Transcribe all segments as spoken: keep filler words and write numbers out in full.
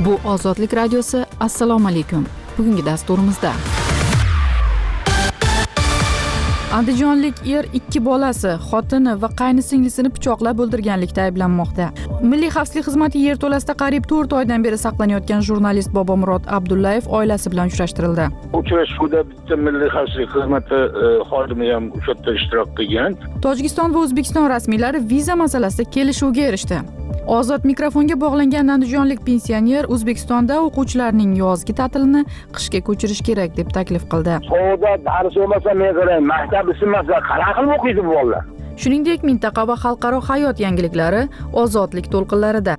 Bu Ozodlik radiosi. Assalomu alaykum. Bugungi dasturimizda Andijonlik er ikki bolasi, xotini va qaynisinglisini pichoqlab o'ldirganlikda ayblanmoqda. Milliy xavfsizlik xizmati yerto'lasida qariyb to'rt oydan beri saqlanayotgan jurnalist Bobomurod Abdullayev oilasi bilan uchrashtirildi. Uchrashuvda bitta milliy xavfsizlik xizmati xodimi ham o'sha yerda ishtirok qilgan. Tojikiston va O'zbekiston rasmiylari viza masalasida kelishuvga erishdi. Ozod mikrofonga bog'langan andijonlik pensioner O'zbekistonda o'quvchilarning yozgi ta'tilini qishga ko'chirish kerak deb taklif qildi. So'da dars bo'lmasa men qarang, maktab ismasa qanaqa qilib o'qiydi bu bolalar? Shuningdek, mintaqa va xalqaro hayot yangiliklari Ozodlik to'lqinlarida.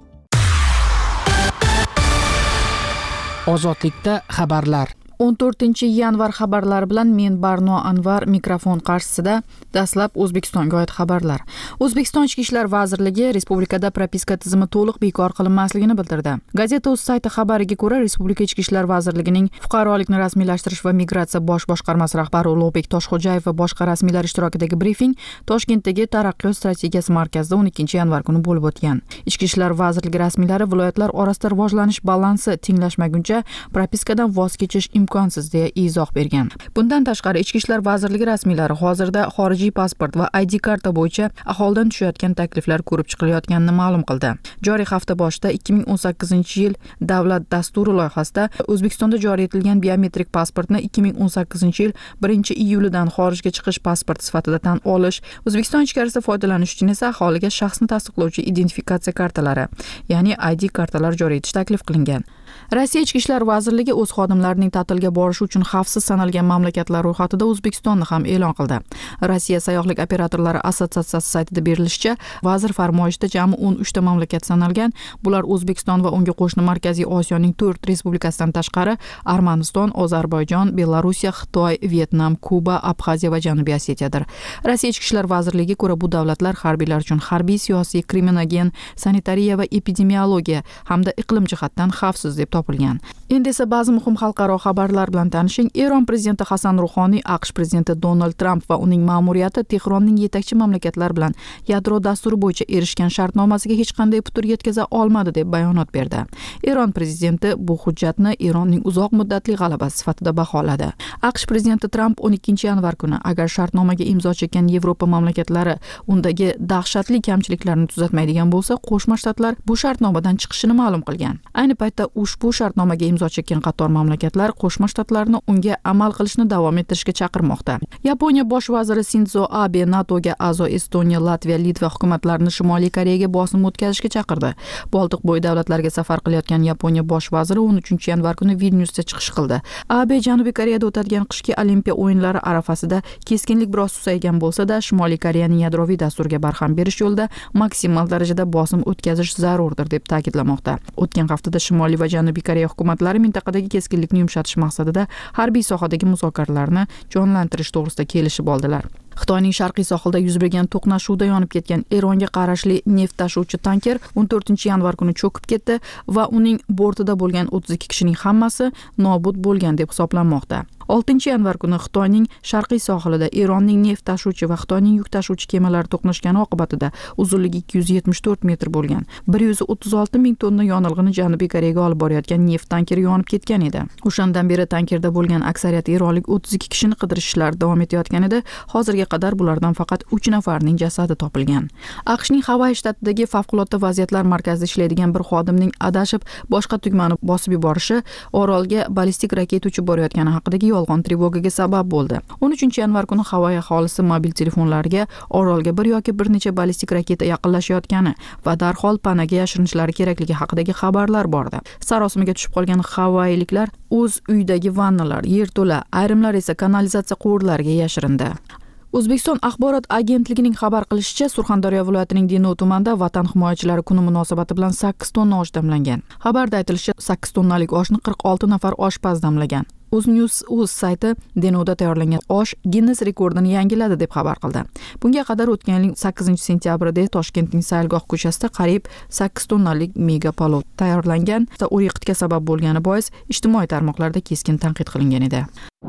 Ozodlikda xabarlar. o'n to'rtinchi yanvar xabarlari bilan men Barno Anvar mikrofon qarshisida. Dastlab O'zbekistonga oid xabarlar. O'zbekiston Ichki ishlar vazirligi respublikada propiska tizimi to'liq bekor qilinmasligini bildirdi. Gazeta.uz sayti xabariga ko'ra, Respublika Ichki ishlar vazirligining fuqarolikni rasmiylashtirish va migratsiya bosh boshqarmasi rahbari Ulug'bek Toshxo'jayev va boshqa rasmiylar ishtirokidagi brifing Toshkentdagi Taraqqiyot strategiyasi markazida o'n ikkinchi yanvar kuni bo'lib o'tgan. Ichki ishlar vazirligi rasmiylari viloyatlar orasida rivojlanish balansi tenglashmaguncha propiskadan voz kechish imkonsiz deya izoh bergan. Bundan tashqari Ichki ishlar vazirligi rasmiylari hozirda xorijiy pasport va I D karta bo'yicha aholidan tushayotgan takliflar ko'rib chiqilayotganini ma'lum qildi. Joriy hafta boshida ikki ming o'n sakkizinchi yil davlat dasturi loyihasida O'zbekistonda joriy etilgan biometrik pasportni ikki ming o'n sakkizinchi yil birinchi iyulidan xorijga chiqish pasporti sifatida tan olish, O'zbekiston ichkarisida foydalanish uchun esa aholiga shaxsni tasdiqlovchi identifikatsiya kartalari, ya'ni I D kartalar joriy etish taklif qilingan. Rossiya Ichki ishlar vazirligi o'z xodimlarining ta'tilga borishi uchun xavfsiz sanalgan mamlakatlar ro'yxatida O'zbekistonni ham e'lon qildi. Rossiya sayyohlik operatorlari assotsiatsiyasi saytida berilishicha, vazir farmoyishida jami o'n uchta mamlakat sanalgan. Bular O'zbekiston va unga qo'shni Markaziy Osiyoning to'rt respublikasidan tashqari Armaniston, Ozarbayjon, Belorussiya, Xitoy, Vyetnam, Kuba, Abxaziya va Janubiy Osetiyadir. Rossiya Ichki ishlar vazirligiga ko'ra, bu davlatlar harbiylar uchun harbiy, siyosiy, kriminogen, sanitariya va epidemiologiya hamda iqlim jihatdan xavfsiz deb topilgan. Endi esa ba'zi muhim xalqaro xabarlar bilan tanishing. Eron prezidenti Hasan Ruhoniy, AQSh prezidenti Donald Tramp va uning ma'muriyati Tehronning yetakchi mamlakatlar bilan yadro dasturi bo'yicha erishgan shartnomasiga hech qanday putur yetkaza olmadi deb bayonot berdi. Eron prezidenti bu hujjatni Eronning uzoq muddatli g'alabasi sifatida baholadi. AQSh prezidenti Tramp o'n ikkinchi yanvar kuni agar shartnomaga imzo chekkan Yevropa mamlakatlari undagi dahshatli kamchiliklarni tuzatmaydigan bo'lsa, Qo'shma Shtatlar bu shartnomadan chiqishini ma'lum qilgan. Ayni paytda ushbu shartnomaga imzo chekkan qator mamlakatlar Qo'shma Shtatlarni unga amal qilishni davom ettirishga chaqirmoqda. Yaponiya bosh vaziri Sinzo Abe NATOga a'zo Estoniya, Latviya, Litva hukumatlarini Shimoliy Koreyaga bosim o'tkazishga chaqirdi. Boltiq bo'yi davlatlarga safar qilayotgan Yaponiya bosh vaziri o'n uchinchi yanvar kuni Vilnyusda chiqish qildi. Abe Janubiy Koreyada o'tadigan qishki Olimpiya o'yinlari arafasida keskinlik biroz susaygan bo'lsa-da, Shimoliy Koreyaning yadroviy dasturiga barham berish yo'lida maksimal darajada bosim o'tkazish zarurdir deb ta'kidlamoqda. O'tgan haftada Shimoliy va Janubiy Koreya hukumatlari mintaqadagi keskinlikni yumshatish maqsadida harbiy sohadagi muzokaralarni jonlantirish to'g'risida kelishib oldilar. Xitoyning sharqiy sohilida yuz bergan to'qnashuvda yonib ketgan Eronga qarashli neft tashuvchi tanker o'n to'rtinchi yanvar kuni cho'kib ketdi va uning bortida bo'lgan o'ttiz ikki kishining hammasi nobud bo'lgan deb hisoblanmoqda. oltinchi yanvar kuni Xitoyning sharqiy sohilida Eronning neft tashuvchi va Xitoyning yuk tashuvchi kemalari to'qnashgani oqibatida uzunligi ikki yuz yetmish to'rt metr bo'lgan bir yuz o'ttiz olti ming tonna yonilg'ini Janubiy Koreyaga olib borayotgan neft tankeri yonib ketgan edi. O'shandan beri tankerda bo'lgan aksariyat eronlik o'ttiz ikki kishini qidirish ishlari davom etayotgan edi. Hozirga qadar bulardan faqat uch nafarning jasadi topilgan. AQShning Havay shtatidagi favqulodda vaziyatlar markazida ishlaydigan bir xodimning adashib boshqa tugmani bosib yuborishi orolga ballistik raketa uchib borayotgani haqidagi yolg'on trevogaga sabab bo'ldi. o'n uchinchi yanvar kuni Havay aholisi mobil telefonlariga orolga bir yoki bir necha ballistik raketa yaqinlashayotgani va darhol panaga yashirinishlari kerakligi haqidagi xabarlar bordi. Sarosimaga tushib qolgan havayliklar o'z uyidagi vannalar, yerto'la, ayrimlar esa kanalizatsiya quvurlariga yashirindi. O'zbekiston axborot agentligining xabar qilishicha, Surxondaryo viloyatining Denov tumanida Vatan himoyachilari kuni munosabati bilan sakkiz tonna osh damlangan. Xabarda aytilishicha, sakkiz tonnalik oshni qirq olti nafar oshpaz damlagan. UzNews.uz sayti Denovda tayyorlangan osh Guinness rekordini yangiladi deb xabar qildi. Bunga qadar o'tgan yilning sakkizinchi sentyabrida Toshkentning Sayilgoh ko'chasida qariyb sakkiz tonnalik mega palov tayyorlangan. U yiqitga sabab bo'lgani bois ijtimoiy tarmoqlarda keskin tanqid qilingan edi.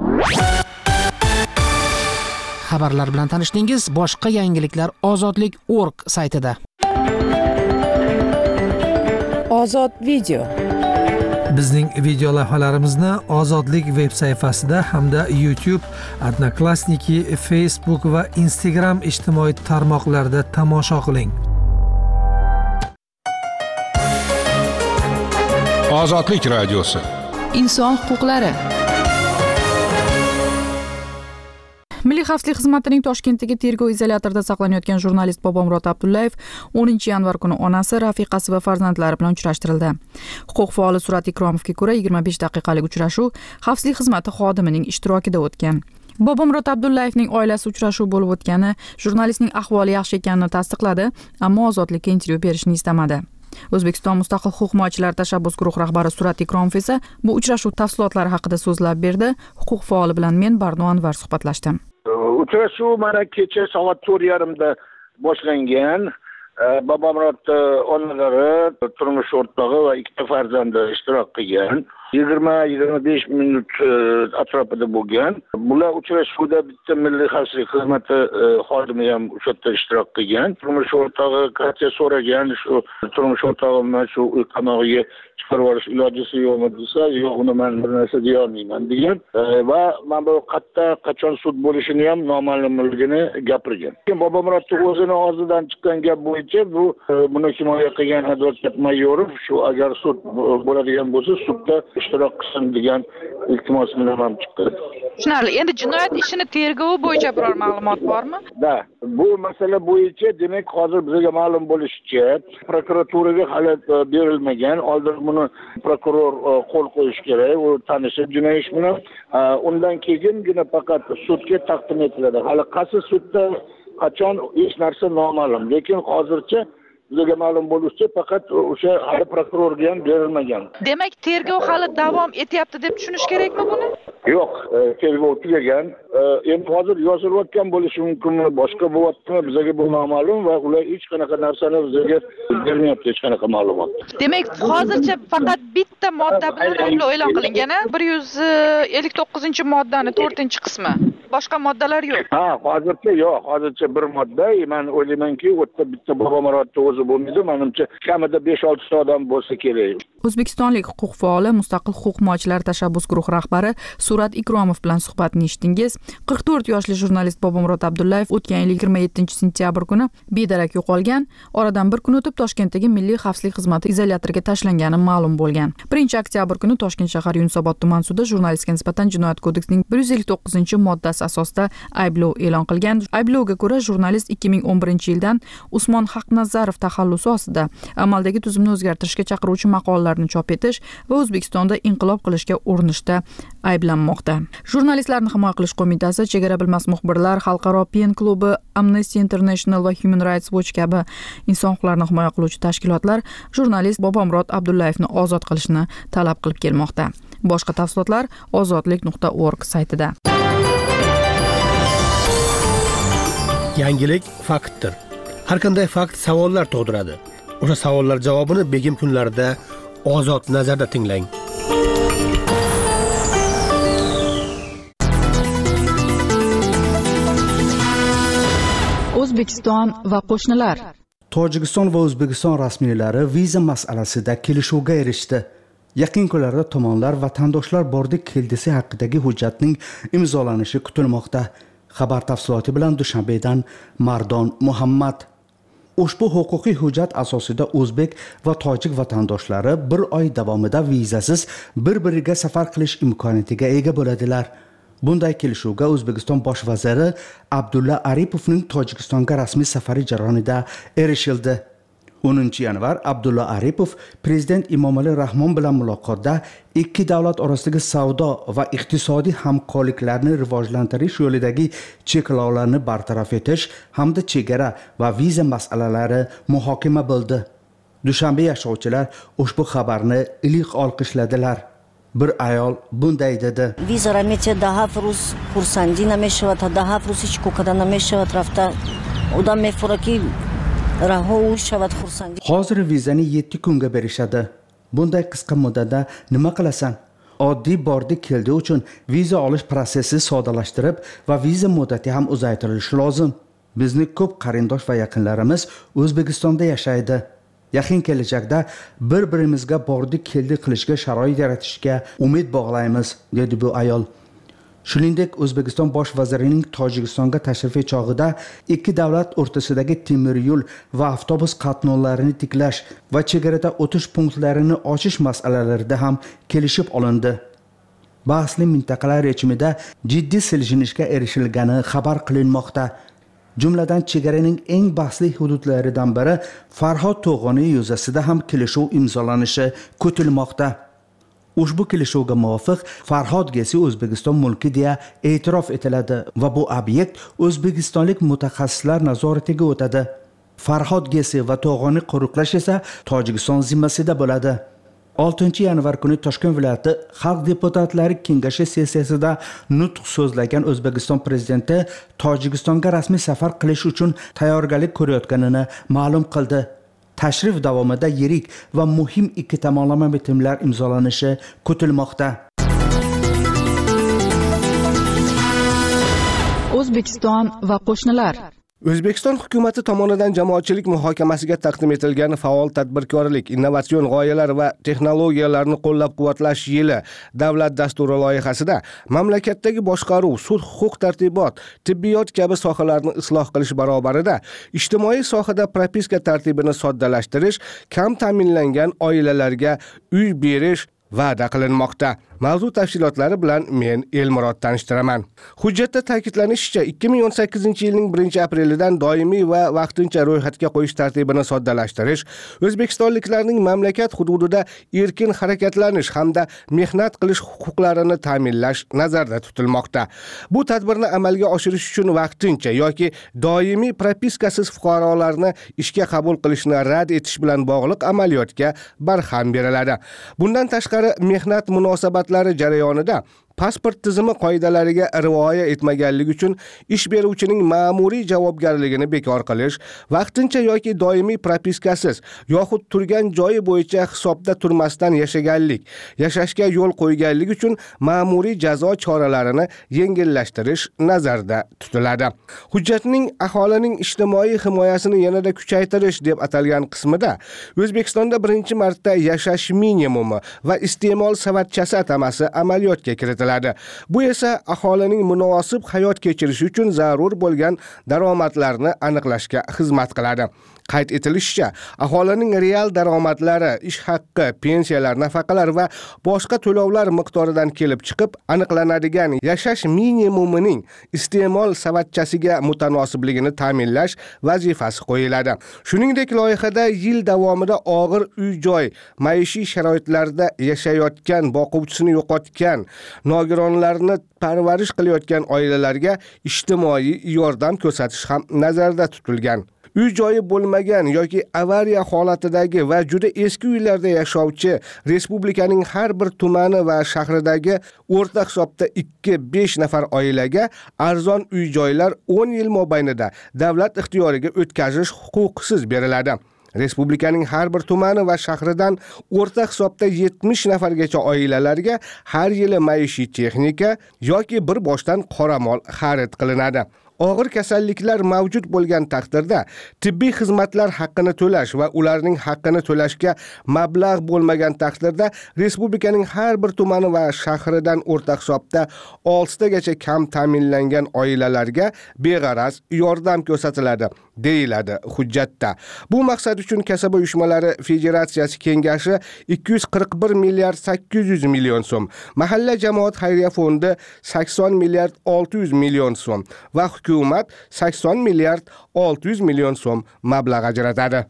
Xabarlar bilan tanishdingiz. Boshqa yangiliklar ozodlik nokta org saytida. Ozod video. Bizning video lavhalarimizni Ozodlik veb sayfasida hamda YouTube, Odnoklassniki, Facebook va Instagram ijtimoiy tarmoqlarida tomosha qiling. Ozodlik radiosi. Inson huquqlari. Milliy xavfsizlik xizmatining Toshkentdagi tergov izolyatorida saqlanayotgan jurnalist Bobomurod Abdullayev o'ninchi yanvar kuni onasi, rafiqasi va farzandlari bilan uchrashtirildi. Huquq faoli Surat Ikromovga ko'ra yigirma besh daqiqalik uchrashuv xavfsizlik xizmati xodimining ishtirokida o'tgan. Bobomurod Abdullayevning oilasi uchrashuv bo'lib o'tgani, jurnalistning ahvoli yaxshi ekanini tasdiqladi, ammo ozodlikka intervyu berishni istamadi. O'zbekiston Mustaqil huquq himoyachilari tashabbus guruhi rahbari Surat Ikromov esa bu uchrashuv tafsilotlari haqida so'zlab berdi. Huquq faoli bilan men Barno Anvar suhbatlashdim. Uchrashuv mana kecha soat to'rt yarimda boshlangan. Bobomurod onalari, turmush o'rtog'i va ikkita farzandi ishtirok qilgan. yigirma yigirma besh minut atrofida bo'lgan. Bular uchrashuvda bitta milliy xavfsizlik xizmati xodimi ham o'sha yerda ishtirok qilgan. Turmush o'rtog'i qancha so'ragan, shu turmush o'rtog'imni shu qamoqqa chiqarib olish ilojisi yo'qmi desa, yo'q, uni men bir narsa deya olmayman degan va men bu qayerda qachon sud bo'lishini ham noma'lumligini gapirgan. Bobomurodning o'zini og'zidan chiqqan gap bo'yicha bu buni himoya qilgan advokat Mayorov shu agar sud bo'ladigan bo'lsa sudda ishtirok qilsin degan iltimos bilan ham chiqdi. Tushunarli. Endi jinoyat ishini tergovi bo'yicha biror ma'lumot bormi? Da, bu masala bo'yicha demak hozir bizga ma'lum bo'lishicha prokuraturaga hali berilmagan. Oldin buni prokuror qo'l qo'yish kerak, u tanishib jinoyat ish bilan. Undan keyingina faqat sudga taqdim etiladi. Hali qaysi sudda qachon hech narsa noma'lum, lekin hozircha bizga ma'lum bo'lishicha faqat o'sha hali prokurorga ham berilmagan. Demak, tergov hali davom etyapti deb tushunish kerakmi buni? Yo'q, tergov tugagan. Endi hozir yozilayotgan bo'lishi mumkinmi, boshqa bo'lyaptimi, bizga bu noma'lum va ular hech qanaqa narsani bizga bermayapti, hech qanaqa ma'lumot. Demak, hozircha faqat bitta modda bilan ayblov e'lon qilingan, bir yuz ellik to'qqizinchi moddani to'rtinchi qismi. Boshqa moddalar yo'q. Ha, hozircha yo'q, hozircha bir modda. Men o'ylaymanki, u yerda bitta Bobomurodning o'zi bo'lmaydi, menimcha kamida besh olti ta odam bo'lsa kerak. O'zbekistonlik huquq faoli Mustaqil huquq himoyachilari tashabbus guruhi rahbari Surat Ikromov bilan suhbatni eshitdingiz. qirq to'rt yoshli jurnalist Bobomurod Abdullayev o'tgan yil yigirma yettinchi sentyabr kuni bedarak yo'qolgan. Oradan bir kun o'tib Toshkentdagi Milliy xavfsizlik xizmati izolyatoriga tashlangani ma'lum bo'lgan. birinchi oktyabr kuni Toshkent shahar Yunusobod tuman sudi jurnalistga nisbatan Jinoyat kodeksining bir yuz ellik to'qqizinchi moddasi asosida ayblov e'lon qilgan. Ayblovga ko'ra jurnalist ikki ming o'n birinchi yildan Usmon Haqnazarov taxallusi ostida amaldagi tuzumni o'zgartirishga chaqiruvchi maqolalarni chop etish va O'zbekistonda inqilob qilishga urinishda ayblanmoqda. Jurnalistlarni himoya qilish qo'mitasi, Chegara bilmas muxbirlar, Xalqaro Pen klubi, Amnesty International va Human Rights Watch kabi inson huquqlarini himoya qiluvchi tashkilotlar jurnalist Bobomurod Abdullayevni ozod qilishni talab qilib kelmoqda. Boshqa tafsilotlar ozodlik nuqta org saytida. Yangilik faktdir. Har qanday fakt savollar tug'diradi. O'sha savollar javobini begim kunlarida Ozod nazarda tinglang. O'zbekiston va qo'shnilar. Tojikiston va O'zbekiston rasmiylari viza masalasida kelishuvga erishdi. Yaqin kunlarda tomonlar vatandoshlar bordik keldisi haqidagi hujjatning imzolanishi kutilmoqda. Xabar tafsiloti bilan Dushanbedan Mardon Muhammad. Ushbu huquqiy hujjat asosida o'zbek va tojik vatandoshlari bir oy davomida vizasiz bir-biriga safar qilish imkoniyatiga ega bo'ladilar. Bunday kelishuvga O'zbekiston bosh vaziri Abdulla Aripovning Tojikistonga rasmiy safari jarayonida erishildi. o'ninchi yanvar Abdulla Aripov prezident Emomali Rahmon bilan muloqotda ikki davlat orasidagi savdo va iqtisodiy hamkorliklarni rivojlantirish yo'lidagi cheklovlarni bartaraf etish hamda chegara va viza masalalari muhokama bo'ldi. Dushanbe yashovchilar ushbu xabarni iliq olqishladilar. Bir ayol bunday dedi: Viza ramete daha fruz xursandi nameshava ta daha fruz hech ko'kada nameshava rafta odam mefuraki Hozir vizani yetti kunga berishadi. Bunday qisqa muddatda nima qilasan? Oddiy bordi keldi uchun viza olish prosesini soddalashtirib va viza muddati ham uzaytirilishi lozim. Bizning ko'p qarindosh va yaqinlarimiz O'zbekistonda yashaydi. Yaqin kelajakda bir-birimizga bordik keldi qilishga sharoit yaratishga umid bog'laymiz, dedi bu ayol. Shuningdek, O'zbekiston bosh vazirining Tojikistonga tashrifi chog'ida ikki davlat o'rtasidagi temir yo'l va avtobus qatnovlarini tiklash va chegarada o'tish punktlarini ochish masalalarida ham kelishib olindi. Bahsli mintaqalar rejimida jiddiy siljinishga erishilgani xabar qilinmoqda. Jumladan chegaraning eng bahsli hududlaridan biri Farhod to'g'oni yuzasida ham kelishuv imzolanishi kutilmoqda. Ushbu kelishuvga muvofiq Farhod gesi O'zbekiston mulki deya e'tirof etiladi va bu obyekt o'zbekistonlik mutaxassislar nazoratiga o'tadi. Farhod gesi va to'g'oni qo'riqlash esa Tojikiston zimmasida bo'ladi. oltinchi yanvar kuni Toshkent viloyati Xalq deputatlari kengashi sessiyasida nutq so'zlagan O'zbekiston prezidenti Tojikistonga rasmiy safar qilish uchun tayyorgarlik ko'rayotganini ma'lum qildi. Tashrif davomida yirik va muhim ikki tomonlama bitimlar imzolanishi kutilmoqda. O'zbekiston va qo'shnilar. O'zbekiston hukumati tomonidan jamoatchilik muhokamasiga taqdim etilgan faol tadbirkorlik, innovatsion g'oyalar va texnologiyalarni qo'llab-quvvatlash yili davlat dasturi loyihasida mamlakatdagi boshqaruv, sud, huquq tartibot, tibbiyot kabi sohalarni isloh qilish barobarida ijtimoiy sohada propiska tartibini soddalashtirish, kam ta'minlangan oilalarga uy berish va'da qilinmoqda. Mavzu tafsilotlari bilan men Elmurod tanishtiraman. Hujjatda ta'kidlanishicha, ikki ming o'n sakkizinchi yilning birinchi aprelidan doimiy va vaqtincha ro'yxatga qo'yish tartibini soddalashtirish, o'zbekistonliklarning mamlakat hududida erkin harakatlanish hamda mehnat qilish huquqlarini ta'minlash nazarda tutilmoqda. Bu tadbirni amalga oshirish uchun vaqtincha yoki doimiy propiskasiz fuqarolarni ishga qabul qilishni rad etish bilan bog'liq amaliyotga barham beriladi. Bundan tashqari, mehnat munosabatlari jarayonida pasport tizimi qoidalariga rioya etmaganligi uchun ish beruvchining ma'muriy javobgarligini bekor qilish, vaqtincha yoki doimiy propiskasiz yoxud turgan joyi bo'yicha hisobda turmasdan yashaganlik, yashashga yo'l qo'yganlik uchun ma'muriy jazo choralarini yengillashtirish nazarda tutiladi. Hujjatning aholining ijtimoiy himoyasini yanada kuchaytirish deb atalgan qismida O'zbekistonda birinchi marta yashash minimumi va iste'mol savatchasi atamasi amaliyotga kiritiladi. Bu esa aholining munosib hayot kechirishi uchun zarur bo'lgan daromadlarni aniqlashga xizmat qiladi. Qayd etilishicha, aholining real daromadlari, ish haqqi, pensiyalar, nafaqalar va boshqa to'lovlar miqdoridan kelib chiqib aniqlanadigan yashash minimumining iste'mol savatchasiga mutanosibligini ta'minlash vazifasi qo'yiladi. Shuningdek, loyihada yil davomida og'ir uy-joy, maishiy sharoitlarda yashayotgan, boquvchisini yo'qotgan, nogironlarni parvarish qilayotgan oilalarga ijtimoiy yordam ko'rsatish ham nazarda tutilgan. Uy joyi bo'lmagan yoki avariya holatidagi va juda eski uylarda yashovchi respublikaning har bir tumani va shahridagi o'rta hisobda ikki besh nafar oilaga arzon uy joylar o'n yil mobaynida davlat ixtiyoriga o'tkazish huquqisiz beriladi. Respublikaning har bir tumani va shahridan o'rta hisobda yetmish nafargacha oilalarga har yili maishiy texnika yoki bir boshdan qoramol xarid qilinadi. Og'ir kasalliklar mavjud bo'lgan taqdirda tibbiy xizmatlar haqqini to'lash va ularning haqqini to'lashga mablag' bo'lmagan taqdirda respublikaning har bir tumani va shahridan o'rta hisobda oltitagacha kam ta'minlangan oilalarga beg'araz yordam ko'rsatiladi, deyiladi hujjatda. Bu maqsad uchun Kasaba uyushmalari Federatsiyasi kengashi ikki yuz qirq bir milliard sakkiz yuz million so'm, mahalla jamoat xayriya fondi sakson milliard olti yuz million so'm va hukumat sakson milliard olti yuz million so'm mablag' ajratadi.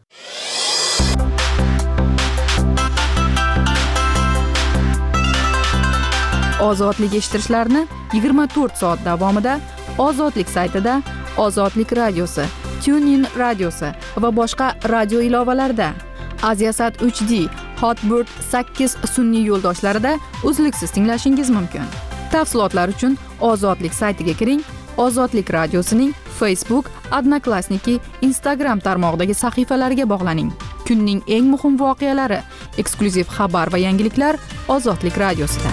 Ozodlik eshittirishlarni yigirma to'rt soat davomida Ozodlik saytida, Ozodlik radiosi, TuneIn radiosi va boshqa radio ilovalarida, Aziasat uch D, Hotbird sakkiz sun'iy yo'ldoshlarida uzluksiz tinglashingiz mumkin. Tafsilotlar uchun Ozodlik saytiga kiring. Ozodlik radiosining Facebook, Odnoklassniki, Instagram tarmog'idagi sahifalariga bog'laning. Kunning eng muhim voqealari, eksklyuziv xabar va yangiliklar Ozodlik radiosida.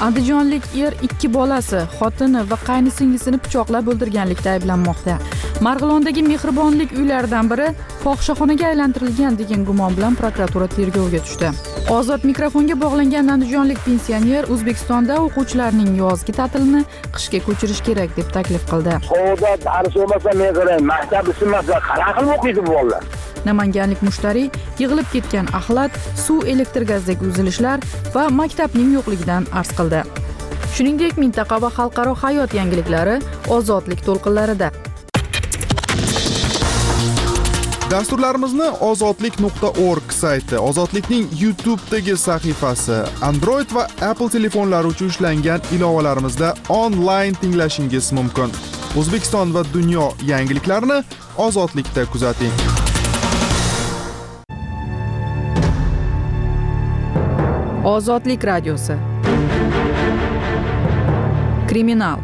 Andijonlik er ikki bolasi, xotini va qaynisinglisini pichoqlab o'ldirganlikda ayblanmoqda. Marg'ilondagi mehribonlik uylaridan biri fohishaxonaga aylantirilgan degan gumon bilan prokuratura tergovga tushdi. Ozod mikrofonga bog'langan andijonlik pensioner O'zbekistonda o'quvchilarning yozgi ta'tilini qishga ko'chirish kerak deb taklif qildi. Qo'da dars bo'lmasa men qarang, maktab ismasa qanaqa qilib o'qiydi bu bolalar? Namanganlik mushtariy yig'ilib ketgan axlat, suv, elektr gazdagi uzilishlar va maktabning yo'qligidan arz qildi. Shuningdek, mintaqa va xalqaro hayot yangiliklari ozodlik to'lqinlarida. Dasturlarimizni ozodlik nuqta org sayti, Ozodlikning YouTube'dagi sahifasi, Android va Apple telefonlari uchun ishlangan ilovalarimizda onlayn tinglashingiz mumkin. O'zbekiston va dunyo yangiliklarini Ozodlikda kuzating. Ozodlik radiosi. Kriminal.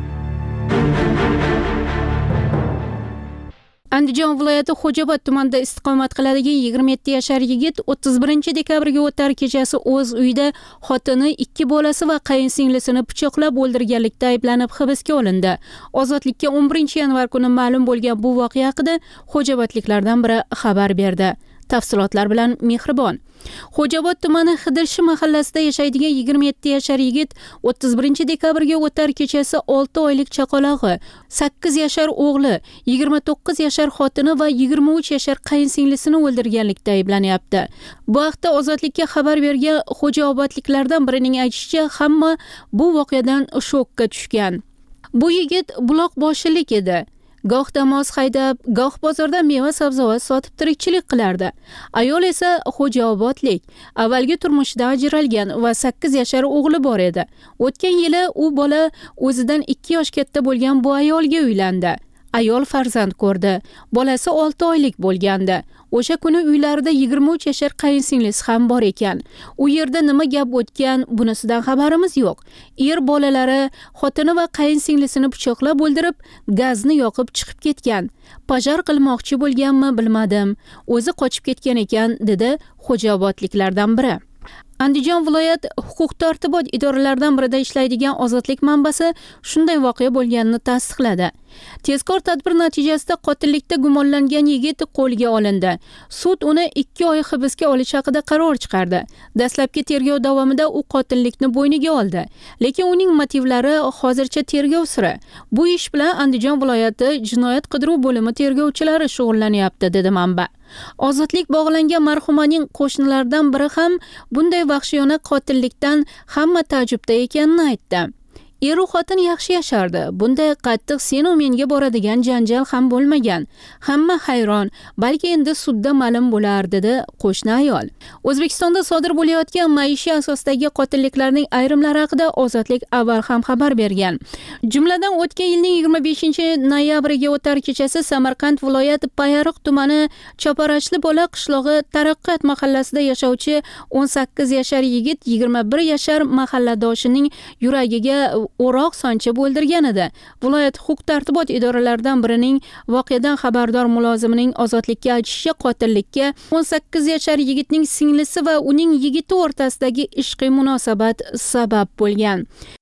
Andijon viloyati Xo'jobod tumanida istiqomat qiladigan yigirma yetti yashar yigit o'ttiz birinchi dekabrga o'tar kechasi o'z uyida xotini, ikki bolasi va qayinsinglisini pichoqlab o'ldirganlikda ayblanib hibsga olindi. Ozodlikka o'n birinchi yanvar kuni ma'lum bo'lgan bu voqea haqida xo'jobodliklardan biri xabar berdi. Tafsilotlar bilan Mehribon. Xo'jobod tumani Xidirshi mahallasida yashaydigan yigirma yetti yashar yigit o'ttiz birinchi dekabrga o'tar kechasi olti oylik chaqalog'i, sakkiz yashar o'g'li, yigirma to'qqiz yashar xotini va yigirma uch yashar qayinsinglisini o'ldirganlikda ayblanyapti. Bu haqda Ozodlikka xabar bergan xo'jaobodliklardan birining aytishicha, hamma bu voqeadan shokka tushgan. Bu yigit buloqboshilik edi. Goh damoz haydab, goh bozorda meva-sabzavot sotib tirikchilik qilardi. Ayol esa xo'jaobodlik, avvalgi turmushidan ajralgan va sakkiz yashar o'g'li bor edi. O'tgan yili u bola o'zidan ikki yosh katta bo'lgan bu ayolga uylandi. Ayol farzand ko'rdi. Bolasi olti oylik bo'lgandi. O'sha kuni uylarida yigirma uch yashar qayinsinglisi ham bor ekan. U yerda nima gap o'tgan, bunisidan xabarimiz yo'q. Er bolalari, xotini va qayinsinglisini pichoqlab o'ldirib, gazni yoqib chiqib ketgan. Pajar qilmoqchi bo'lganmi, bilmadim. O'zi qochib ketgan ekan, dedi xo'jaobodliklardan biri. Andijon viloyat huquq-tartibot idoralaridan birida ishlaydigan Ozodlik manbasi shunday voqea bo'lganini tasdiqladi. Tezkor tadbir natijasida qotillikda gumonlangan yigit qo'lga olindi. Sud uni ikki oy hibsga olish haqida qaror chiqardi. Dastlabki tergov davomida u qotillikni bo'yniga oldi, lekin uning motivlari hozircha tergov siri. Bu ish bilan Andijon viloyati jinoyat qidiruv bo'limi tergovchilari shug'ullanyapti, dedi manba. Ozodlik bog'langan marhumaning qo'shnilaridan biri ham bunday vahshiyona qotillikdan hamma ta'jubda ekanini aytdi. Eru xotin yaxshi yashardi. Bunday qattiq sen u menga boradigan janjal ham bo'lmagan. Hamma hayron, balki endi sudda ma'lum bo'lar, dedi qo'shni ayol. O'zbekistonda sodir bo'layotgan maishiy asosdagi qotilliklarning ayrimlari haqida Ozodlik avval ham xabar bergan. Jumladan o'tgan yilning yigirma beshinchi noyabriga o'tar kechasi Samarqand viloyati Payariq tumani Choparashli bola qishlog'i Taraqqiyot mahallasida yashovchi o'n sakkiz yashar yigit yigirma bir yashar mahalladoshining yuragiga o'roq sanchib o'ldirgan edi. Viloyat huquq-tartibot idoralaridan birining voqeadan xabardor mulozimining Ozodlikka aytishicha, qotillikka o'n sakkiz yashar yigitning singlisi va uning yigiti o'rtasidagi ishqiy munosabat sabab bo'lgan.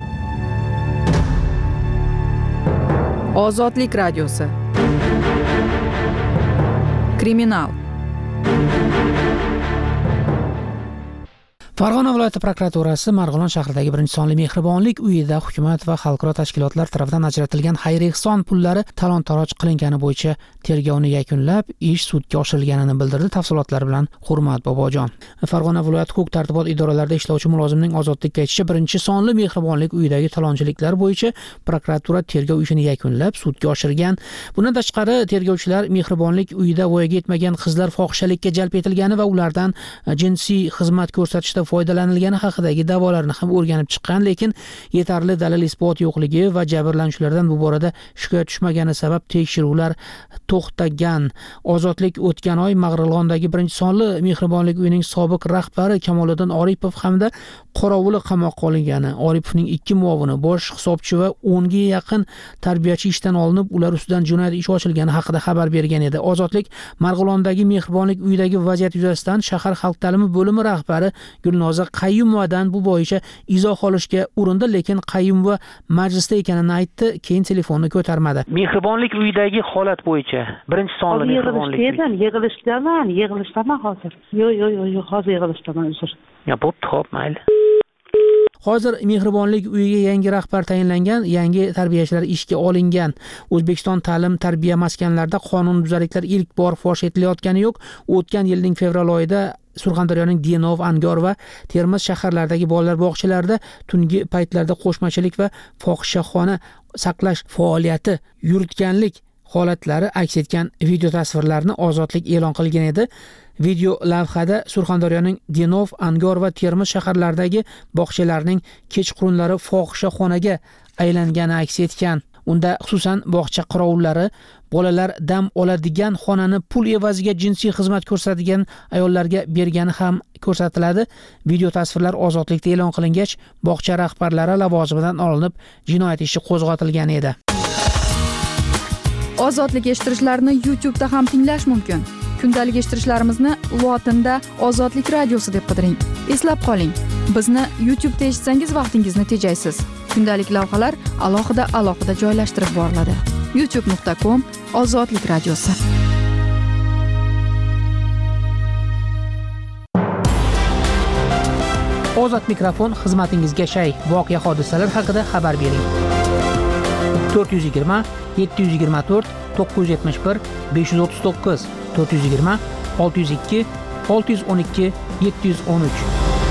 Ozodlik radiosi. Kriminal. Farg'ona viloyati prokuraturasi Marg'ilon shahridagi birinchi sonli mehribonlik uyida hukumat va xalqaro tashkilotlar tomonidan ajratilgan xayr-ehson pullari talon-taroj qilingani bo'yicha tergovni yakunlab, ish sudga oshirilganini bildirdi. Tafsilotlar bilan Hurmat Bobojon. Farg'ona viloyati huquq-tartibot idoralarida ishlovchi mulozimning Ozodlikka aytishicha, birinchi sonli mehribonlik uyidagi talonchiliklar bo'yicha prokuratura tergov ishini yakunlab, sudga oshirgan. Bundan tashqari, tergovchilar mehribonlik uyida voyaga yetmagan qizlar fohishalikka jalb etilgani va ulardan jinsiy xizmat ko'rsatishda foydalanilgani haqidagi da'volarni ham o'rganib chiqqan, lekin yetarli dalil isbot yo'qligi va jabrlanuvchilardan bu borada shikoyat tushmagani sabab tekshiruvlar to'xtagan. Ozodlik o'tgan oy Marg'ilondagi birinchi sonli mehribonlik uyining sobiq rahbari Kamoliddin Oripov hamda qorovuli qamoqqa olingani, Oripovning ikki muovini, bosh hisobchi va o'nga yaqin tarbiyachi ishdan olinib, ular ustidan jinoyat ishi ochilgani haqida xabar bergan edi. Ozodlik Marg'ilondagi Mehribonlik uyidagi vaziyat yuzasidan shahar xalq ta'limi bo'limi rahbari Gulnoza Qayyumovadan bu bo'yicha izoh olishga urindi, lekin Qayyumova majlisda ekanini aytdi, keyin telefonni ko'tarmadi. Mehribonlik uyidagi holat bo'yicha birinchi sonli mehribonlik. Yig'ilishdaman, yig'ilishdaman hozir. Yo'q, yo'q, yo'q, hozir yig'ilishdaman, uzr. Ya bo'pti, xo'p, mayli. Hozir Mehribonlik uyiga yangi rahbar tayinlangan, yangi tarbiyachilar ishga olingan. O'zbekiston ta'lim tarbiya maskanlarida qonunbuzarliklar ilk bor fosh etilayotgani yo'q. O'tgan yilning fevral oyida Surxondaryoning Denov, Angor va Termiz shaharlaridagi bolalar bog'chalarida tungi paytlarda qo'shmachilik va fohishaxona saqlash faoliyati yuritganlik holatlari aks etgan video tasvirlarni Ozodlik e'lon qilgan edi. Video lavhada Surxondaryoning Denov, Angor va Termiz shaharlaridagi bog'chalarning kechqurunlari fohishaxonaga aylangani aks etgan. Unda xususan bog'cha qorovullari bolalar dam oladigan xonani pul evaziga jinsiy xizmat ko'rsatadigan ayollarga bergani ham ko'rsatiladi. Video tasvirlar Ozodlikda e'lon qilingach, bog'cha rahbarlari lavozimidan olinib, jinoyat ishi qo'zg'atilgan edi. Ozodlik eshittirishlarni YouTube'da ham tinglash mumkin. Kundalik eshittirishlarimizni lotinda Ozodlik radiosi deb qidiring. Eslab qoling, bizni YouTube'da eshitsangiz vaqtingizni tejaysiz. Kundalik lavhalar alohida alohida joylashtirib boriladi. youtube nuqta com Ozodlik radiosi. Ozod mikrofon xizmatingizga shay. Voqea hodisalar haqida xabar bering. to'rt yuz yigirma yetti yuz yigirma to'rt to'qqiz yuz yetmish bir besh yuz o'ttiz to'qqiz to'rt yuz yigirma olti yuz ikki olti yuz o'n ikki yetti yuz o'n uch.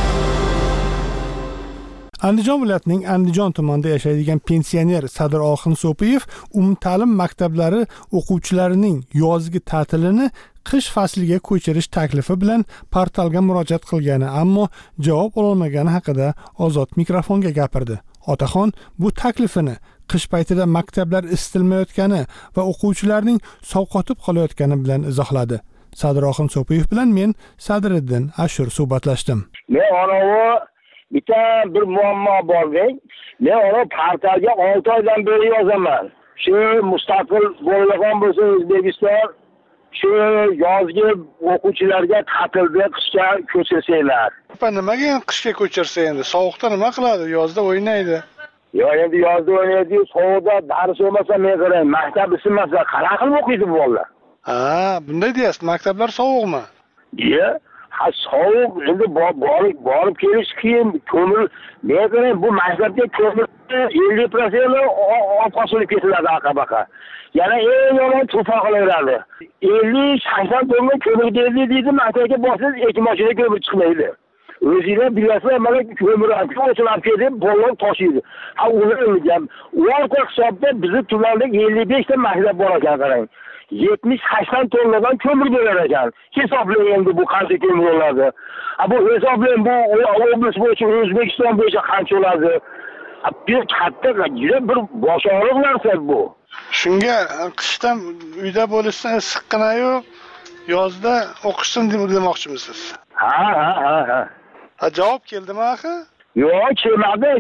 Andijon viloyatining Andijon tumanida yashaydigan pensioner Sadirxon So'piyev umumta'lim maktablari o'quvchilarining yozgi ta'tilini qish fasliga ko'chirish taklifi bilan portalga murojaat qilgani, ammo javob ololmagani haqida Ozod mikrofonga gapirdi. Otaxon bu taklifini qish paytida maktablar isitilmayotgani va o'quvchilarning sovqotib qolayotgani bilan izohladi. Sadirxon So'piyev bilan men Sadiriddin Ashur suhbatlashdim. Men anavi bitta bir muammo bor-dek. Men ona portalga olti oydan beri yozaman. Shu mustaqil bo'lgan bo'lsa O'zbekiston shu yozgi o'quvchilarga ta'tilga qishga ko'chirsanglar. Nimaga qishga ko'chirsa endi? Sovuqda nima qiladi? Yozda o'ynaydi. Yo, endi yozda o'ynaydi, sovuqda dars o'masa men qarang, maktab isimasa qanaqa qilib o'qiydi bu bolalar? Ha, bunday deysiz, maktablar sovuqmi? Yo, ha sovuq, endi borib borib kelish qiyin, ko'mir, men qarang bu maktabga ko'mir ellik foiz olib qochilib ketiladi aqabaqa. Yana eng yomon tuproq qilaveradi. ellik sakson tonna ko'mir berdi deydi, maktabga borsangiz ikki mashina ko'mir chiqmaydi. O'zinglar bilasizlar, mana ko'mir ochilib ketib, bollar toshiydi. Ha, ular ular hisobda bizni tumanda ellik besh ta maktab bor ekan, qarang. yetmish sakson tonnadan ko'mir berar ekan. Hisoblang endi bu qancha ko'mir bo'ladi. Ha, bu hisoblang bu oblast bo'yicha, O'zbekiston bo'yicha qancha bo'ladi? Bu katta, juda bir bosh og'riq narsa bu. Shunga qishdan uyda bo'lishdan siqqina-yu, yozda o'qishsin demoqchimisiz? Ha, ha, ha, ha. Ha, javob keldimi axir? Yo'q, kelmadi.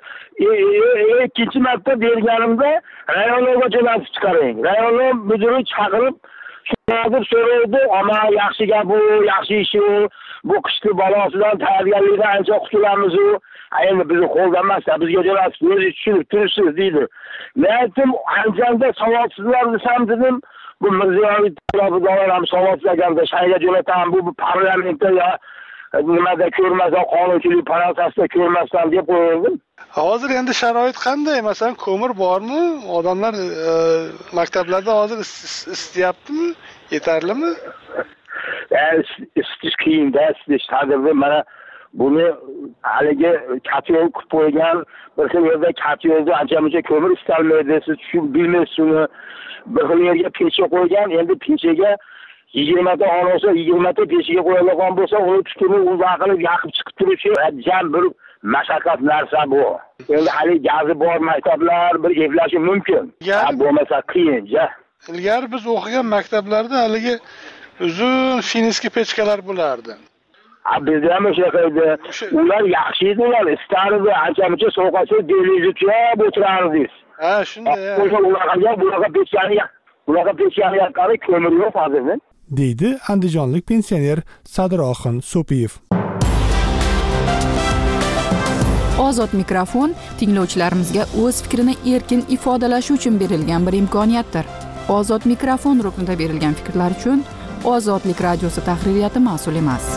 Ikkinchi marta berganimda rayonlarga jo'natib chiqaring. Rayonlar mudiri chaqirib, shunday so'raydi, "Ama yaxshi gap bu, yaxshi ish bu, bu qishki balosidan tayyorgarlikdan ancha qutulamiz u. Endi bizni qo'ldan emas, bizga jo'natib, o'zingiz tushunib turibsiz" deydi. Men aytdim, "Anjanda savodsizlar desam dedim, bu Mirziyoyev tomonidan ham savodsiz ekan-da, shayga jo'nataman, bu parlamentda ya nimada ko'rmasa, qonunchilik palatasiga ko'rmasdan" deb qo'ydim. Hozir endi sharoit qanday? Masalan, ko'mir bormi? Odamlar e, maktablarda hozir isitayaptimi? Yetarlimi? Isitish qiyin-da, isitish tadbiri mana buni haligi katyon qilib qo'ygan, bir xil yerda katyonda ancha-muncha ko'mir istalmaydi, siz tushunib bilmaysiz uni. Bir xil yerga pechga qo'ygan, endi pechga yigirma ta olsa, yigirma ta peshiga qo'yilgan bo'lsa, uni tutib, uni qilib yoqib chiqib turishi jam bir mashaqqat narsa bu. Endi hali gazi bor maktablar bir evlashi mumkin. Bo'lmasa qiyin-ja. Ilgari biz o'qigan maktablarda haligi uzun finiski pechkalar bo'lardi. bizda ham o'sha edi. Ular yaxshi edilar, istardi, ancha-muncha sovqasi delizga o'tirardik. Ha, shunday. O'sha ularga bunaqa pechani, bunaqa pechani yoqqani ko'mir yo'q hozir. deydi andijonlik pensioner Sadiroxin So'piyev. Ozod mikrofon tinglovchilarimizga o'z fikrini erkin ifodalashi uchun berilgan bir imkoniyatdir. Ozod mikrofon ruknida berilgan fikrlar uchun Ozodlik radiosi tahririyati mas'ul emas.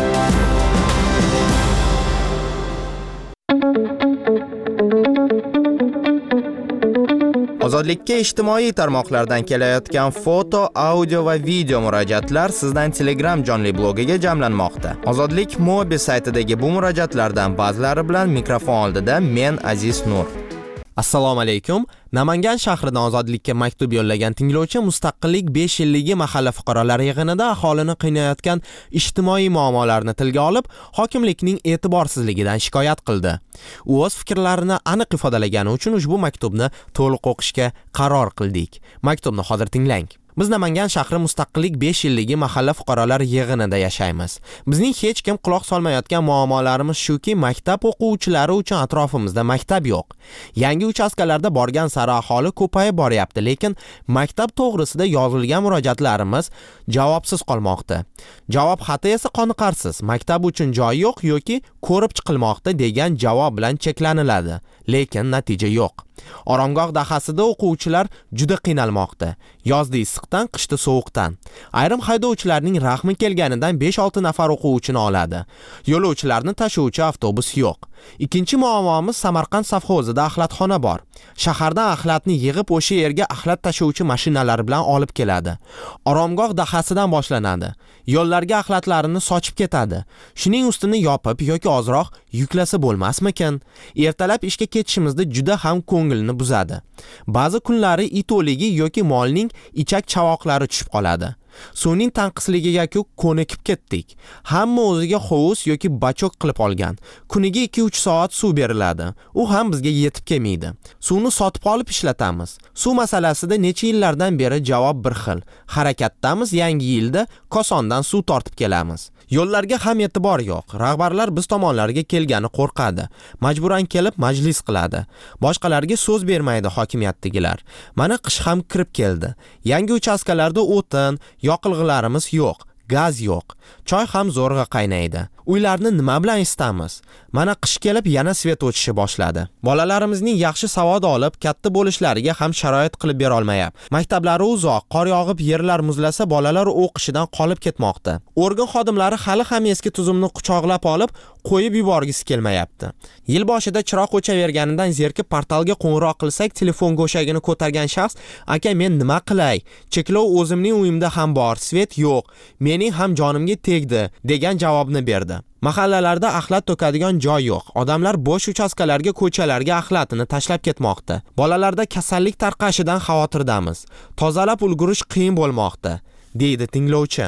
Ozodlikka ijtimoiy tarmoqlardan kelayotgan foto, audio va video murojaatlar sizdan Telegram jonli blogiga jamlanmoqda. Ozodlik mobil saytidagi bu murojaatlardan ba'zilari bilan mikrofon oldida men Aziz Nur. Assalomu alaykum. Namangan shahridan Ozodlikka maktub yo'llagan tinglovchi Mustaqillik besh yilligi mahalla fuqarolari yig'inida aholini qiynayotgan ijtimoiy muammolarni tilga olib, hokimlikning e'tiborsizligidan shikoyat qildi. U o'z fikrlarini aniq ifodalagani uchun ushbu maktubni to'liq o'qishga qaror qildik. Maktubni hozir tinglang. Biz Namangan shahri Mustaqillik besh yilligi mahalla fuqarolar yig'inida yashaymiz. Bizning hech kim quloq solmayotgan muammolarimiz shuki, maktab o'quvchilari uchun atrofimizda maktab yo'q. Yangi uchastkalarda borgan sari aholi ko'payib boryapti, lekin maktab to'g'risida yozilgan murojaatlarimiz javobsiz qolmoqda. Javob xati esa qoniqarsiz. Maktab uchun joy yo'q yoki ko'rib chiqilmoqda degan javob bilan cheklaniladi, lekin natija yo'q. Oromgoh dahasida o'quvchilar juda qiynalmoqda. Yozda issiqdan, qishda sovuqdan. Ayrim haydovchilarning rahmi kelganidan besh olti nafar o'quvchini oladi. Yo'lovchilarni tashuvchi avtobus yo'q. Ikkinchi muammomiz Samarqand safxozida axlatxona bor. Shahardan axlatni yig'ib o'sha yerga axlat tashuvchi mashinalar bilan olib keladi. Oromgoh dahasidan boshlanadi. Yo'llarga axlatlarini sochib ketadi. Shuning ustini yopib yoki ozroq yuklasa bo'lmasmikin? Ertalab ishga ketishimizda juda ham ko'ngilni buzadi. Ba'zi kunlari it o'ligi yoki molning ichak chavoqlari tushib qoladi. Suvning tanqisligiga ko'nikib ketdik. Hamma o'ziga hovuz yoki bachok qilib olgan. Kuniga ikki uch soat suv beriladi. U ham bizga yetib kelmaydi. Suvni sotib olib ishlatamiz. Suv masalasida necha yillardan beri javob bir xil. Harakatdamiz, yangi yilda kosondan suv tortib kelamiz. Yo'llarga ham e'tibor yo'q. Rahbarlar biz tomonlarga kelgani qo'rqadi. Majburan kelib majlis qiladi. Boshqalarga so'z bermaydi hokimiyatdagilar. Mana qish ham kirib keldi. Yangi uchastkalarda o'tin, yoqilg'ilarimiz yo'q, gaz yo'q. Choy ham zo'rg'a qaynaydi. Uylarni nima bilan isitamiz? Mana qish kelib yana svet o'chishi boshladi. Bolalarimizning yaxshi savod olib, katta bo'lishlariga ham sharoit qilib bera olmayapti. Maktablari uzoq, qor yog'ib yerlar muzlasa, bolalar o'qishidan qolib ketmoqda. Organ xodimlari hali ham eski tuzumni quchoqlab olib, qo'yib yuborgisi kelmayapti. Yil boshida chiroq o'chaverganidan zerkib portalga qo'ng'iroq qilsak, telefon go'shagini ko'targan shaxs: "Aka, men nima qilay? Cheklov o'zimning uyimda ham bor, svet yo'q. Mening ham jonimga tegdi" degan javobni berdi. Mahallalarda axlat to'kadigan joy yo'q. Odamlar bo'sh uchastkalarga, ko'chalarga axlatini tashlab ketmoqda. Bolalarda kasallik tarqashidan xavotirdamiz. Tozalab ulgurish qiyin bo'lmoqda, deydi tinglovchi.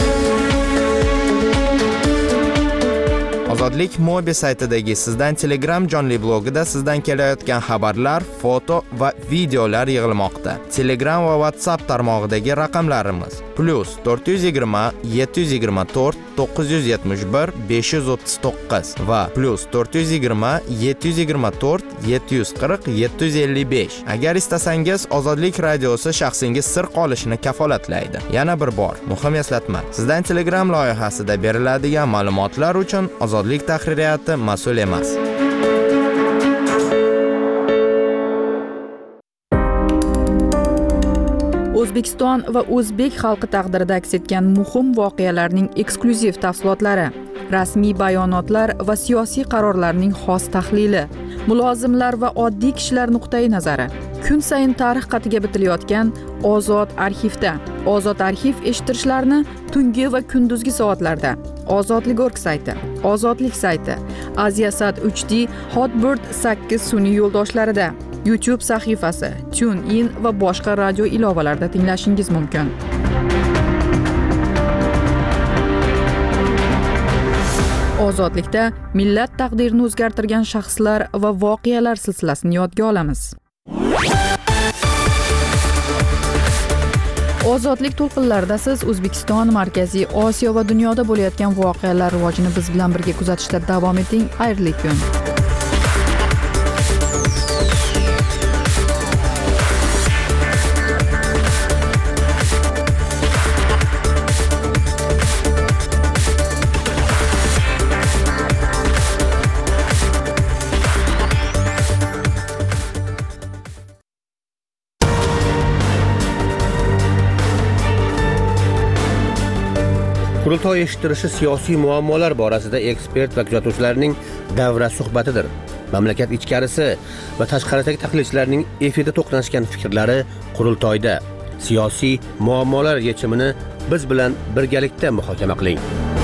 Ozodlik mobil saytidagi sizdan Telegram jonli blogida sizdan kelayotgan xabarlar, foto va videolar yig'ilmoqda. Telegram va WhatsApp tarmog'idagi raqamlarimiz plus to'rt yuz yigirma yetti yuz yigirma to'rt to'qqiz yuz yetmish bir besh yuz o'ttiz to'qqiz va plus to'rt yuz yigirma yetti yuz yigirma to'rt yetti yuz qirq yetti yuz ellik besh. Agar istasangiz, Ozodlik radiosi shaxsingiz sir qolishini kafolatlaydi. Yana bir bor muhim eslatma. Sizdan Telegram loyihasida beriladigan ma'lumotlar uchun Ozodlik tahririyati mas'ul emas. O'zbekiston va o'zbek xalqi taqdirida aks etgan muhim voqealarning eksklyuziv tafsilotlari, rasmiy bayonotlar va siyosiy qarorlarning xos tahlili, mulozimlar va oddiy kishilar nuqtai nazari. Kun sayin tarix qatiga bitilayotgan Ozod arxivda. Ozod arxiv eshittirishlarni tungi va kunduzgi soatlarda. Ozodlik org sayti, Ozodlik sayti, Aziasat uch D, Hotbird sakkiz sun'iy yo'ldoshlarida, YouTube sahifasi, TuneIn va boshqa radio ilovalarida tinglashingiz mumkin. Ozodlikda millat taqdirini o'zgartirgan shaxslar va voqealar silsilasini yodga olamiz. Ozodlik to'lqinlarida siz O'zbekiston, Markaziy Osiyo va dunyoda bo'layotgan voqealar rivojini biz bilan birga kuzatishda davom eting. Xayrli kun. Qurultoy eshittirishi siyosiy muammolar borasida ekspert va kuzatuvchilarning davra suhbatidir. Mamlakat ichkarisi va tashqaridagi tahlilchilarning efirda to'qnashgan fikrlari qurultoyda. Siyosiy muammolar yechimini biz bilan birgalikda muhokama qiling.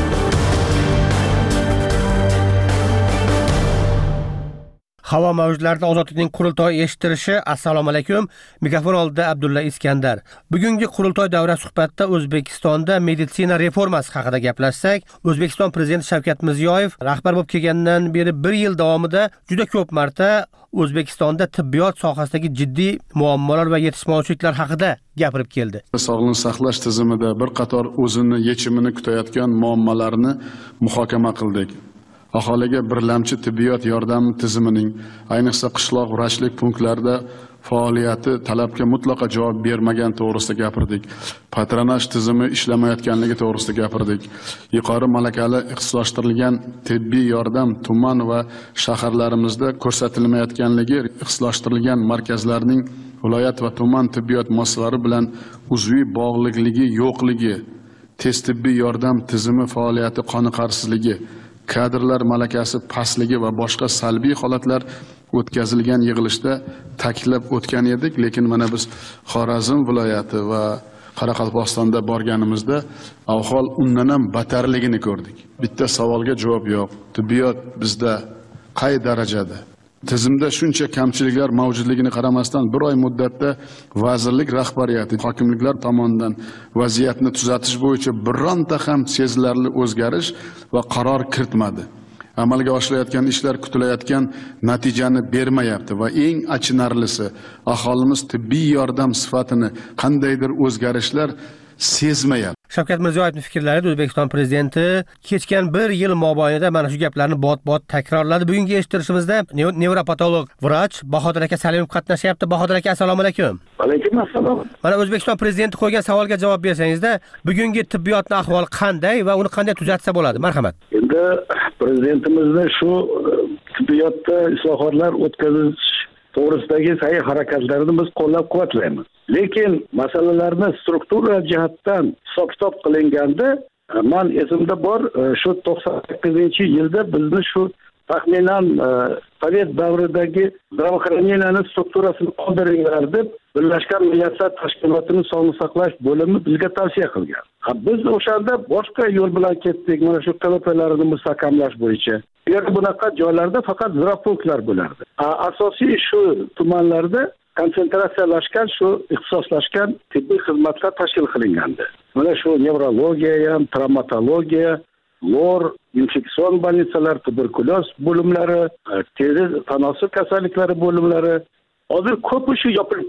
Havo mavjlarida ozodlikning qurultoy eshittirishi. Assalomu alaykum. Mikrofon oldida Abdulla Iskandar. Bugungi qurultoy davra suhbatida O'zbekistonda meditsina reformasi haqida gaplashsak, O'zbekiston prezidenti Shavkat Mirziyoyev rahbar bo'lib kelgandan beri bir yil davomida juda ko'p marta O'zbekistonda tibbiyot sohasidagi jiddiy muammolar va yetishmovchiliklar haqida gapirib keldi. Sog'liqni saqlash tizimida bir qator o'zini yechimini kutayotgan muammolarni muhokama qildik. Aholiga birlamchi tibbiyot yordami tizimining, ayniqsa qishloq vrachlik punktlarida faoliyati talabga mutlaqo javob bermagan to'g'risida gapirdik. Patronaj tizimi ishlamayotganligi to'g'risida gapirdik. Yuqori malakali ixtisoslashtirilgan tibbiy yordam tuman va shaharlarimizda ko'rsatilmayotganligi, ixtisoslashtirilgan markazlarning viloyat va tuman tibbiyot muassasalari bilan uzviy bog'liqligi yo'qligi, tez tibbiy yordam tizimi faoliyati qoniqarsizligi, kadrlar malakasi pastligi va boshqa salbiy holatlar o'tkazilgan yig'ilishda ta'kidlab o'tgan edik, lekin mana biz Xorazm viloyati va Qoraqalpog'istonda borganimizda ahvol undan ham battarligini ko'rdik. Bitta savolga javob yo'q. Tibbiyot bizda qay darajada? Tizimda shuncha kamchiliklar mavjudligini qaramasdan bir oy muddatda vazirlik rahbariyati, hokimliklar tomonidan vaziyatni tuzatish bo'yicha bironta ham sezilarli o'zgarish va qaror kiritmadi. Amalga oshirilayotgan ishlar kutilayotgan natijani bermayapti va eng achinarlisi, aholimiz tibbiy yordam sifatini qandaydir o'zgarishlar sezmayapti. Shavkat Mirziyoyevning fikrlari O'zbekiston prezidenti kechgan bir yil mobaynida mana shu gaplarni bot-bot takrorladi. Bugungi eshittirishimizda nevropatolog vrach Bahodir aka Salimov qatnashyapti. Bahodir aka, assalomu alaykum. Alaykum assalom. Mana O'zbekiston prezidenti qo'ygan savolga javob bersangizda, bugungi tibbiyotning ahvoli qanday va uni qanday tuzatsa bo'ladi? Marhamat. Endi prezidentimizning shu tibbiyotda islohotlar o'tkazish to'g'risidagi sa'y harakatlarini biz qo'llab-quvvatlaymiz. Lekin masalalarni struktura jihatdan hisob-kitob qilinganda, men esimda bor, shu to'qson sakkizinchi yilda bizni shu taxminan Sovet davridagi zdravоохранениyaning strukturasini qoldiringlar deb Birlashgan Millatlar Tashkilotining sog'liqni saqlash bo'limi bizga tavsiya qilgan. Biz o'shanda boshqa yo'l bilan ketdik, mana shu K V P'larni mustahkamlash bo'yicha. Bu yerda bunaqa joylarda faqat zirapunktlar bo'lardi. Asosiy shu tumanlarda konsentratsiyalashgan, shu ixtisoslashgan tibbiy xizmatlar tashkil qilingandi. Mana shu nevrologiya ham, travmatologiya, lor, infeksion больницалар, tuberkuloz bo'limlari, teri tanosil kasalliklari bo'limlari hozir ko'pi shu yopilib.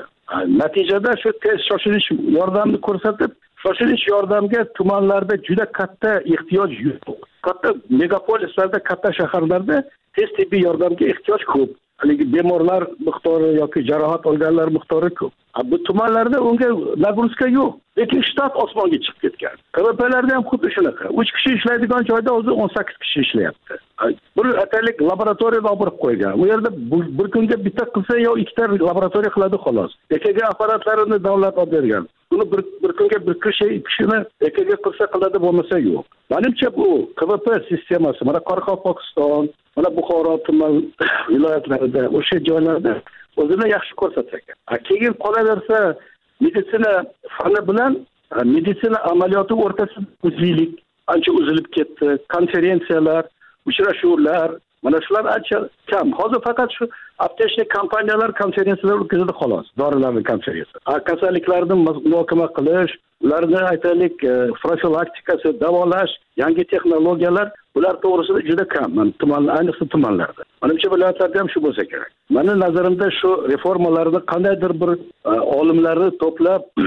Natijada shu tez shoshilinch yordamni ko'rsatib, shoshilinch yordamga tumanlarda juda katta ehtiyoj yo'q. Katta megapolislarda, katta shaharlarda tez tibbiy yordamga ehtiyoj ko'p. Haligi bemorlar miqdori yoki jarohat olganlar miqdori ko'p. Bu tumanlarda unga nagruska yo'q. Lekin shtat osmonga chiqib ketgan. K V P'larda ham xuddi shunaqa. uch kishi ishlaydigan joyda hozir o'n sakkiz kishi ishlayapti. Bir atalik laboratoriyada olib qo'ygan. U yerda bir kunga bitta qilsa yo ikkita laboratoriya qiladi xolos. E K G apparatlarini davlat olib bergan. Buni bir, bir kunga bir kishi kishini E K G qilsa qiladi, bo'lmasa yo'q. Menimcha bu K V P sistemasi, mana Qoraqalpog'iston, mana Buxoro tuman viloyatlarida, o'sha joylarda o'zini yaxshi ko'rsatgan. Keyin qolaversa meditsina fani bilan meditsina amaliyoti o'rtasida uziylik ancha uzilib ketdi. Konferensiyalar, uchrashuvlar, mana shular ancha kam. Hozir faqat shu aptechnik kompaniyalar konferensiyalar o'tkazadi xolos, dorilarning konferensiyasi. Kasalliklarni muhokama qilish, ularni aytaylik profilaktikasi, davolash, yangi texnologiyalar, bular to'g'risida juda kam. Tuman, ayniqsa tumanlarda. Menimcha viloyatlarda ham shu bo'lsa kerak. Mening nazarimda shu reformalarni qandaydir bir olimlarni to'plab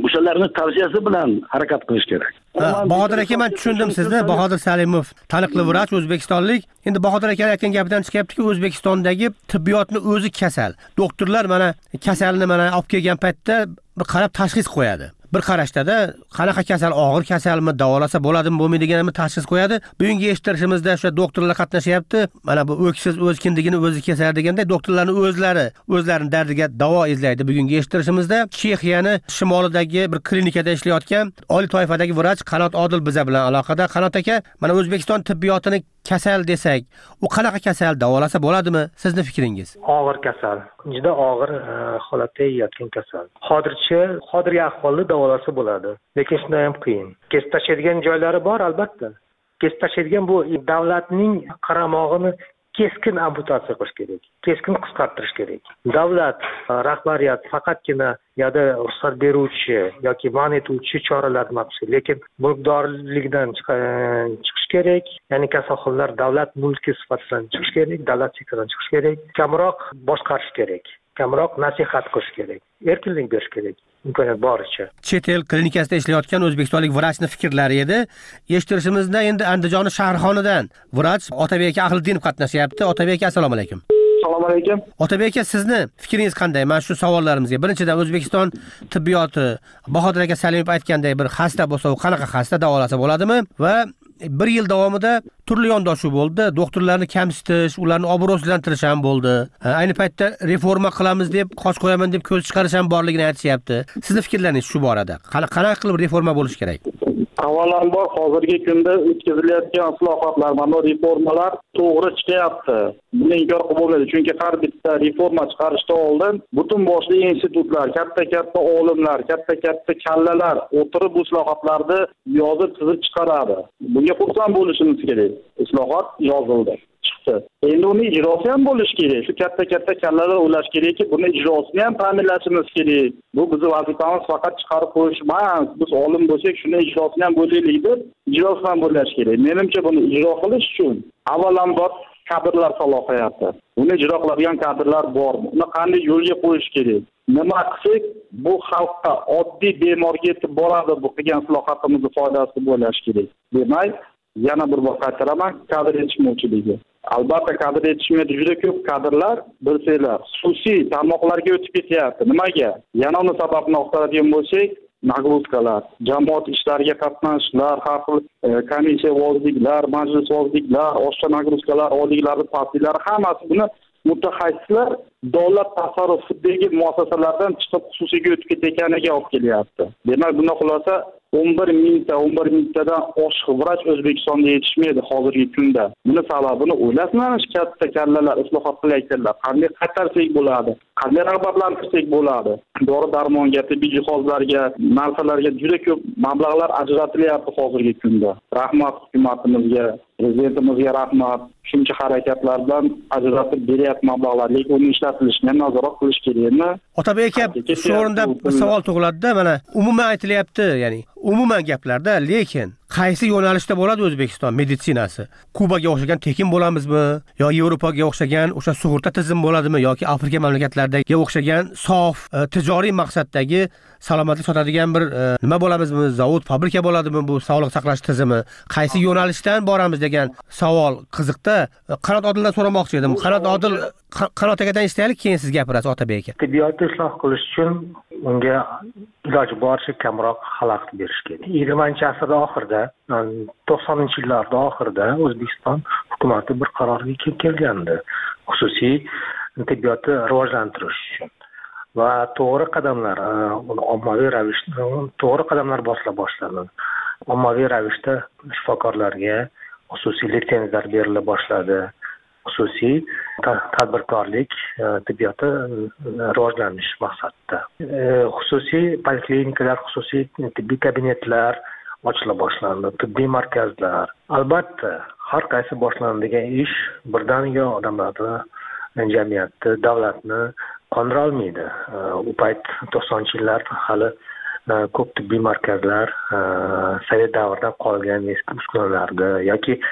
o'shalarni tavsiyasi bilan harakat qilish kerak. Bahodir aka, men tushundim sizni. Bahodir Salimov, taniqli vrach, o'zbekistonlik. Endi Bahodir aka aytgan gapidan chiqyaptiki, O'zbekistondagi tibbiyotni o'zi kasal. Doktorlar mana kasalni mana olib kelgan paytda bir qarab tashxis qo'yadi. Bir qarashda qanaqa kasal, og'ir kasalmi, davolasa bo'ladimi, bo'lmaydiganini tashxis qo'yadi. Bugungi eshittirishimizda o'sha doktorlar qatnashyapti. Mana bu o'ksiz o'z kindigini o'zi kesar deganda doktorlarning o'zlari o'zlarining dardiga davo izlaydi. Bugungi eshittirishimizda Chexiyani shimolidagi bir klinikada ishlayotgan oliy toifadagi vrach Qanot Odil biza bilan aloqada. Qanot aka, mana O'zbekiston tibbiyotini kasal desak, u qanaqa kasal, davolasa bo'ladimi? Sizning fikringiz? Og'ir kasal, juda og'ir holatda yotgan kasal. Hozircha hozirgi ahvolda davolasa bo'ladi, lekin shunday ham qiyin. Kesib tashlaydigan joylari bor albatta. Kesib tashlaydigan bu davlatning qaramog'ini keskin amputatsiya qilish kerak, keskin qisqartirish kerak. Davlat rahbariyat faqatgina yoda ruxsat beruvchi yoki man etuvchi choralarni qilish, lekin mulkdorlikdan chiqish kerak. Ya'ni kasalxonalar davlat mulki sifatida chiqish kerak, davlat sektoridan chiqish kerak, kamroq boshqarish kerak, kamroq nasihat qilish kerak, erkinlik berish kerak. Imkoniyat boricha. Chet el klinikasida ishlayotgan o'zbekistonlik vrachning fikrlari edi. Eshittirishimizda endi Andijon shaharxonidan vrach Otabek Ahliddinov qatnashyapti. Otabek, assalomu alaykum. Assalomu alaykum. Otabek aka, sizni fikringiz qanday? Mana shu savollarimizga. Birinchidan, O'zbekiston tibbiyoti Bahodir aka Salimov aytgandek bir xasta bo'lsa, u qanaqa xasta, davolasa bo'ladimi? Va bir yil davomida turli yondashuv bo'ldi. Doktorlarni kamsitish, ularni obro'sizlantirish ham bo'ldi. Ayni paytda reforma qilamiz deb, qosh qo'yaman deb ko'z chiqarish ham borligini aytishyapti. Sizning fikrlaringiz shu borada? Qanaqa qilib reforma bo'lishi kerak? Avvalambor hozirgi kunda o'tkazilayotgan islohotlar, mana reformalar to'g'ri chiqyapti. Buni inkor qilib bo'lmaydi, chunki har bitta reforma chiqarishdan oldin butun boshli institutlar, katta-katta olimlar, katta-katta kallalar o'tirib bu islohotlarni yozib chizib chiqaradi. Bunga xursand bo'lishimiz kerak. Islohot yozildi, chiqdi. Endi uni ijrosi ham bo'lishi kerak. Shu katta-katta kallalar o'ylash kerakki, buni ijrosini ham ta'minlashimiz kerak. Bu bizning vazifamiz faqat chiqarib qo'yish emas. Biz olim bo'lsak, shuni ijrosini ham bo'laylik deb, ijrosi ham bo'lish kerak. Menimcha buni ijro qilish uchun avvalambor kadrlar salohiyati. Uni ijro qiladigan kadrlar bormi? Uni qanday yo'lga qo'yish kerak? Nima qilsak bu xalqqa, oddiy bemorga yetib boradi, bu qilgan islohotimizni foydasi bo'lishi kerak. Demak, yana bir bor qaytaraman, kadr yetishmovchiligi. Albatta kadr yetishmaydi, juda ko'p kadrlar bilsanglar, xususiy tarmoqlarga o'tib ketyapti. Nimaga? Yana uni sababini axtaradigan bo'lsak, nagruzkalar, jamoat ishlariga qatnashishlar, har xil komissiya vozirliklar, majlis vozirliklar, oshcha nagruzkalar, oliylarning partiyalar hammasi buni mutaxassislar davlat tasarrufidagi muassasalardan chiqib xususiyga o'tib ketayotganiga olib kelyapti. Demak, bundan xulosa o'n bir mingta, o'n bir mingtadan oshiq vrach O'zbekistonda yetishmaydi hozirgi kunda. Buni sababini o'ylasizlarmi, katta kallalar islohot qilayotganlar, qanday qaytarsak bo'ladi, qanday rag'batlantirsak bo'ladi. Dori-darmonga, tibbiy jihozlarga, narsalarga juda ko'p mablag'lar ajratilyapti hozirgi kunda. Rahmat hukumatimizga, prezidentimizga rahmat. Shuncha harakatlardan ajratib beryapti mablag'lar, lekin uni ishlatilishini nazorat qilish kerakmi? Otabek aka, shu o'rinda bir savol tug'iladi-da, mana umuman aytilyapti, ya'ni umuman gaplarda, lekin qaysi yo'nalishda bo'ladi O'zbekiston meditsinasi? Kubaga o'xshagan tekin bo'lamizmi, yo Yevropaga o'xshagan o'sha sug'urta tizimi bo'ladimi, yoki Afrika mamlakatlaridagi o'xshagan sof tijoriy maqsaddagi salomatlik sotadigan bir nima bo'lamizmi, zavod, fabrika bo'ladimi bu sog'liq saqlash tizimi? Qaysi yo'nalishdan boramiz degan savol qiziqda. Qanot Odildan so'ramoqchi edim. Qanot Odil, Qanot akadan eshitaylik, keyin siz gapirasiz, Otabek aka. Tibbiyotni isloh qilish uchun unga iloji boricha kamroq xalaqit berish kerak. yigirmanchi asrda oxirida, to'qsoninchi yillarda oxirida O'zbekiston hukumati bir qarorga kelgandi. Xususiy tibbiyotni rivojlantirish uchun va to'g'ri qadamlar, ommaviy ravishda to'g'ri qadamlar bosila boshlandi. Ommaviy ravishda shifokorlarga xususiy litsenziyalar berila boshladi. Xususiy tadbirkorlik tibbiyoti rivojlanish maqsadida. Xususiy poliklinikalar, xususiy tibbiy kabinetlar ochila boshlandi, tibbiy markazlar. Albatta, har qaysi boshlanadigan ish birdaniga odamlarni, jamiyatni, davlatni qondira olmaydi. U payt to'qsoninchi yillar hali ko'p tibbiy markazlar sovet davridan qolgan eski uskunalarda yoki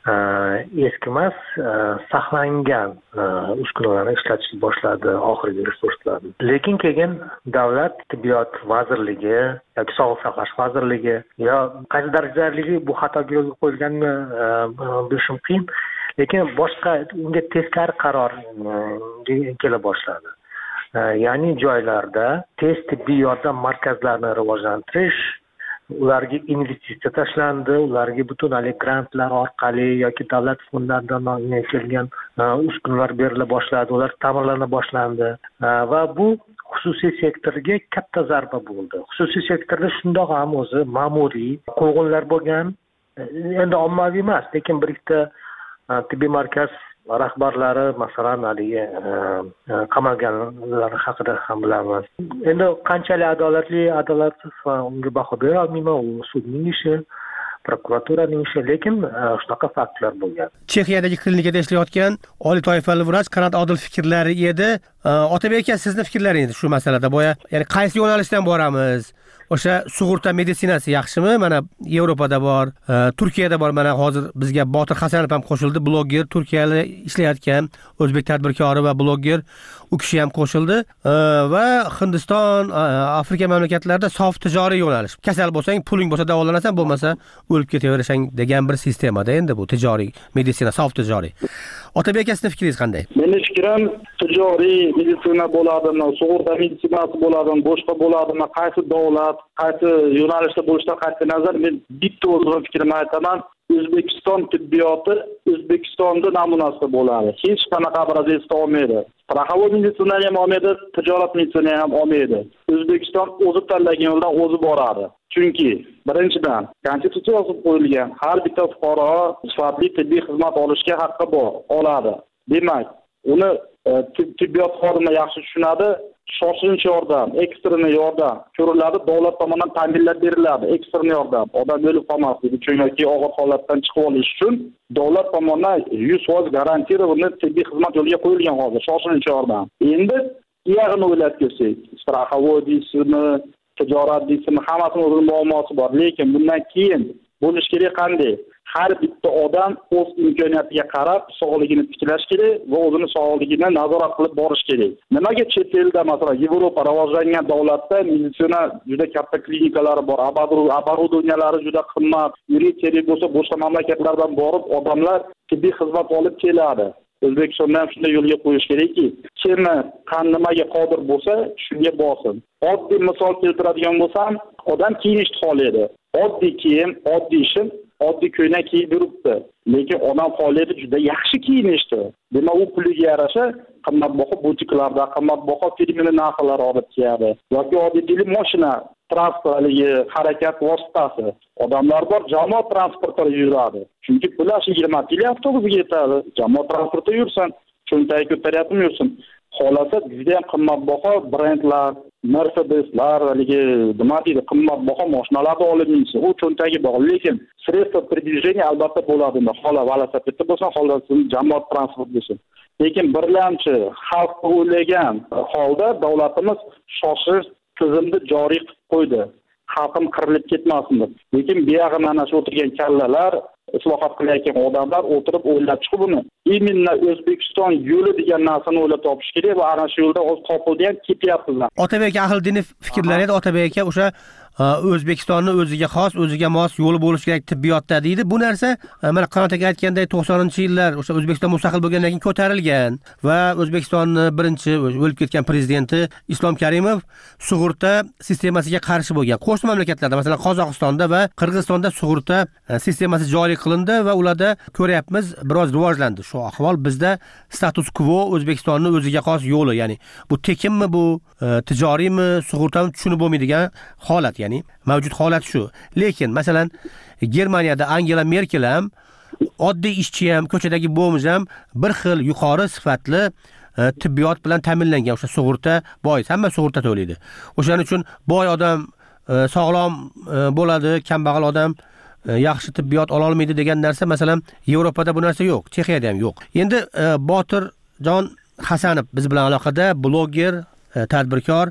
eskimas saqlangan uskunalarni ishlatishni boshladi oxirgi resurslarni. Lekin keyin davlat tibbiyot vazirligi yoki sog'liqni saqlash vazirligi yo qaysi darajadaligi bu xatoga yo'l qo'yilganmi bilishim qiyin. Lekin boshqa unga teskari qaror kela boshladi. Ya'ni joylarda tez tibbiy yordam markazlarini rivojlantirish, ularga investitsiya tashlandi, ularga butunlay grantlar orqali yoki davlat fondlaridan kelgan uskunalar berila boshladi, ular ta'mirlana boshlandi va bu xususiy sektorga katta zarba bo'ldi. Xususiy sektorda shundoq ham o'zi ma'muriy quvg'inlar bo'lgan, endi ommaviy emas, lekin bir ikkita tibbiy markaz rahbarlari masalan haligi qamalganlar haqida ham bilamiz. Endi qanchalik adolatli, adolatsiz unga baho bera olmayman, u sudning ishi, prokuraturaning ishi, lekin shunaqa faktlar bo'lgan. Chexiyadagi klinikada ishlayotgan oliy toifali vrach Qanot Odil fikrlari edi. Otabek aka, sizni fikrlaringiz shu masalada boya, ya'ni qaysi yo'nalishdan boramiz? O'sha sug'urta meditsinasi yaxshimi? Mana Yevropada bor, Turkiyada bor. Mana hozir bizga Botir Hasanov ham qo'shildi, bloger, Turkiyada ishlayotgan o'zbek tadbirkori va bloger, u kishi ham qo'shildi va Hindiston, Afrika mamlakatlarida sof tijoriy yo'nalish. Kasal bo'lsang, puling bo'lsa davolanasan, bo'lmasa o'lib ketaverishing degan bir sistemada endi bu tijoriy meditsina, sof tijoriy. Otabek aka, sizning fikringiz qanday? Mening fikrim tijoriy meditsina bo'ladimi, sug'urta meditsinasi bo'ladimi, boshqa bo'ladimi, qaysi davlat, qaysi yo'nalishda bo'lishidan qat'iy nazar men bitta o'zim fikrimni aytaman. O'zbekiston tibbiyoti O'zbekistonda namunasida bo'ladi. Hech qanaqa obrazda olmaydi. Straxovoy meditsina ham olmaydi, tijorat meditsina ham olmaydi. O'zbekiston o'zi tanlagan yo'ldan o'zi boradi. Chunki birinchidan konstitutsiya yozib qo'yilgan, har bitta fuqaro sifatli tibbiy xizmat olishga haqqi bor, oladi. Demak, uni tibbiyot xodimi yaxshi tushunadi. Shoshilinch yordam, ekstren yordam ko'riladi, davlat tomonidan ta'minlab beriladi. Ekstren yordam, odam o'lib qolmasligi uchun yoki og'ir holatdan chiqib olish uchun davlat tomonidan yuz foiz garantiya tibbiy xizmat yo'lga qo'yilgan hozir, shoshilinch yordam. Endi iyag'ini o'ylab ko'rsak, straxovoy deysizmi, tijorat deysizmi, hammasini o'zining muammosi bor. Lekin bundan keyin bo'lish kerak qanday? Har bitta odam o'z imkoniyatiga qarab sog'ligini tiklash kerak va o'zini sog'ligini nazorat qilib borish kerak. Nimaga chet elda, masalan, Yevropa rivojlangan davlatda meditsina juda katta klinikalari bor, оборудованиялari juda qimmat, yirik kerak bo'lsa boshqa mamlakatlardan borib odamlar tibbiy xizmat olib keladi. O'zbekistonda ham shunday yo'lga qo'yish kerakki, kimni qan nimaga qodir bo'lsa, shunga borsin. Oddiy misol keltiradigan bo'lsam, odam kiyinishni xohlaydi. Oddiy kiyim, oddiy shim, oddiy ko'ylak kiyib yuribdi. Lekin odam xohlaydi juda yaxshi kiyinishdi. Demak, u puliga yarasha qimmatbaho butiklarda, qimmatbaho firmali narsalar olib kiyadi. Yoki oddiy mashina, transportligi, harakat vositasi. Odamlar bor, jamoat transportida yuradi. Chunki pulash yigirma yil avtobusga yetadi. Jamoat transportida yursin, cho'ntagi ko'taryapmi yursin. Xolasa juda ham qimmatbaho brendlar, Mercedeslar, haligi nima deydi, qimmatbaho mashinalarni olib minsin. U cho'ntagi bor, lekin sredstva передвижения albatta bo'ladi. Xola velosipedda bo'lsa, xolasi jamoat transport bo'lsin. Lekin birlamchi xalqni o'ylagan holda davlatimiz shoshilinch tizimni joriy qilib qo'ydi. Xalqim qirilib ketmasin deb. Lekin bu yog'i mana shu o'tirgan kallalar, islohot qilayotgan odamlar o'tirib o'ylab chiqib buni именно O'zbekiston yo'li degan narsani o'ylab topish kerak va ana shu yo'lda o'z topildi ham ketyapmiz. Otabek aka Ahildinov fikrlari edi. Otabek aka o'sha O'zbekistonni o'ziga xos, o'ziga mos yo'li bo'lishi kerak tibbiyotda deydi. Bu narsa mana Qanot aka aytganday to'qsoninchi yillar o'sha O'zbekiston mustaqil bo'lgandan keyin ko'tarilgan va O'zbekistonning birinchi o'lib ketgan prezidenti Islom Karimov sug'urta sistemasiga qarshi bo'lgan. Qo'shni mamlakatlarda, masalan Qozog'istonda va Qirg'izistonda sug'urta sistemasi joriy qilindi va ularda ko'ryapmiz biroz rivojlandi. Shu ahvol bizda status quo O'zbekistonning o'ziga xos yo'li, ya'ni bu tekinmi, bu tijoriymi, sug'urtami tushunib bo'lmaydigan holat. Ya'ni mavjud holat shu. Lekin masalan Germaniyada Angela Merkel ham oddiy ishchi ham, ko'chadagi bo'miz ham bir xil yuqori sifatli tibbiyot bilan ta'minlangan. O'sha sug'urta boy, hamma sug'urta to'laydi. O'shaning uchun boy odam sog'lom bo'ladi, kambag'al odam yaxshi tibbiyot ola olmaydi degan narsa masalan Yevropada bu narsa yo'q, Chexiyada ham yo'q. Endi Botirjon Hasanov biz bilan aloqada, bloger, tadbirkor,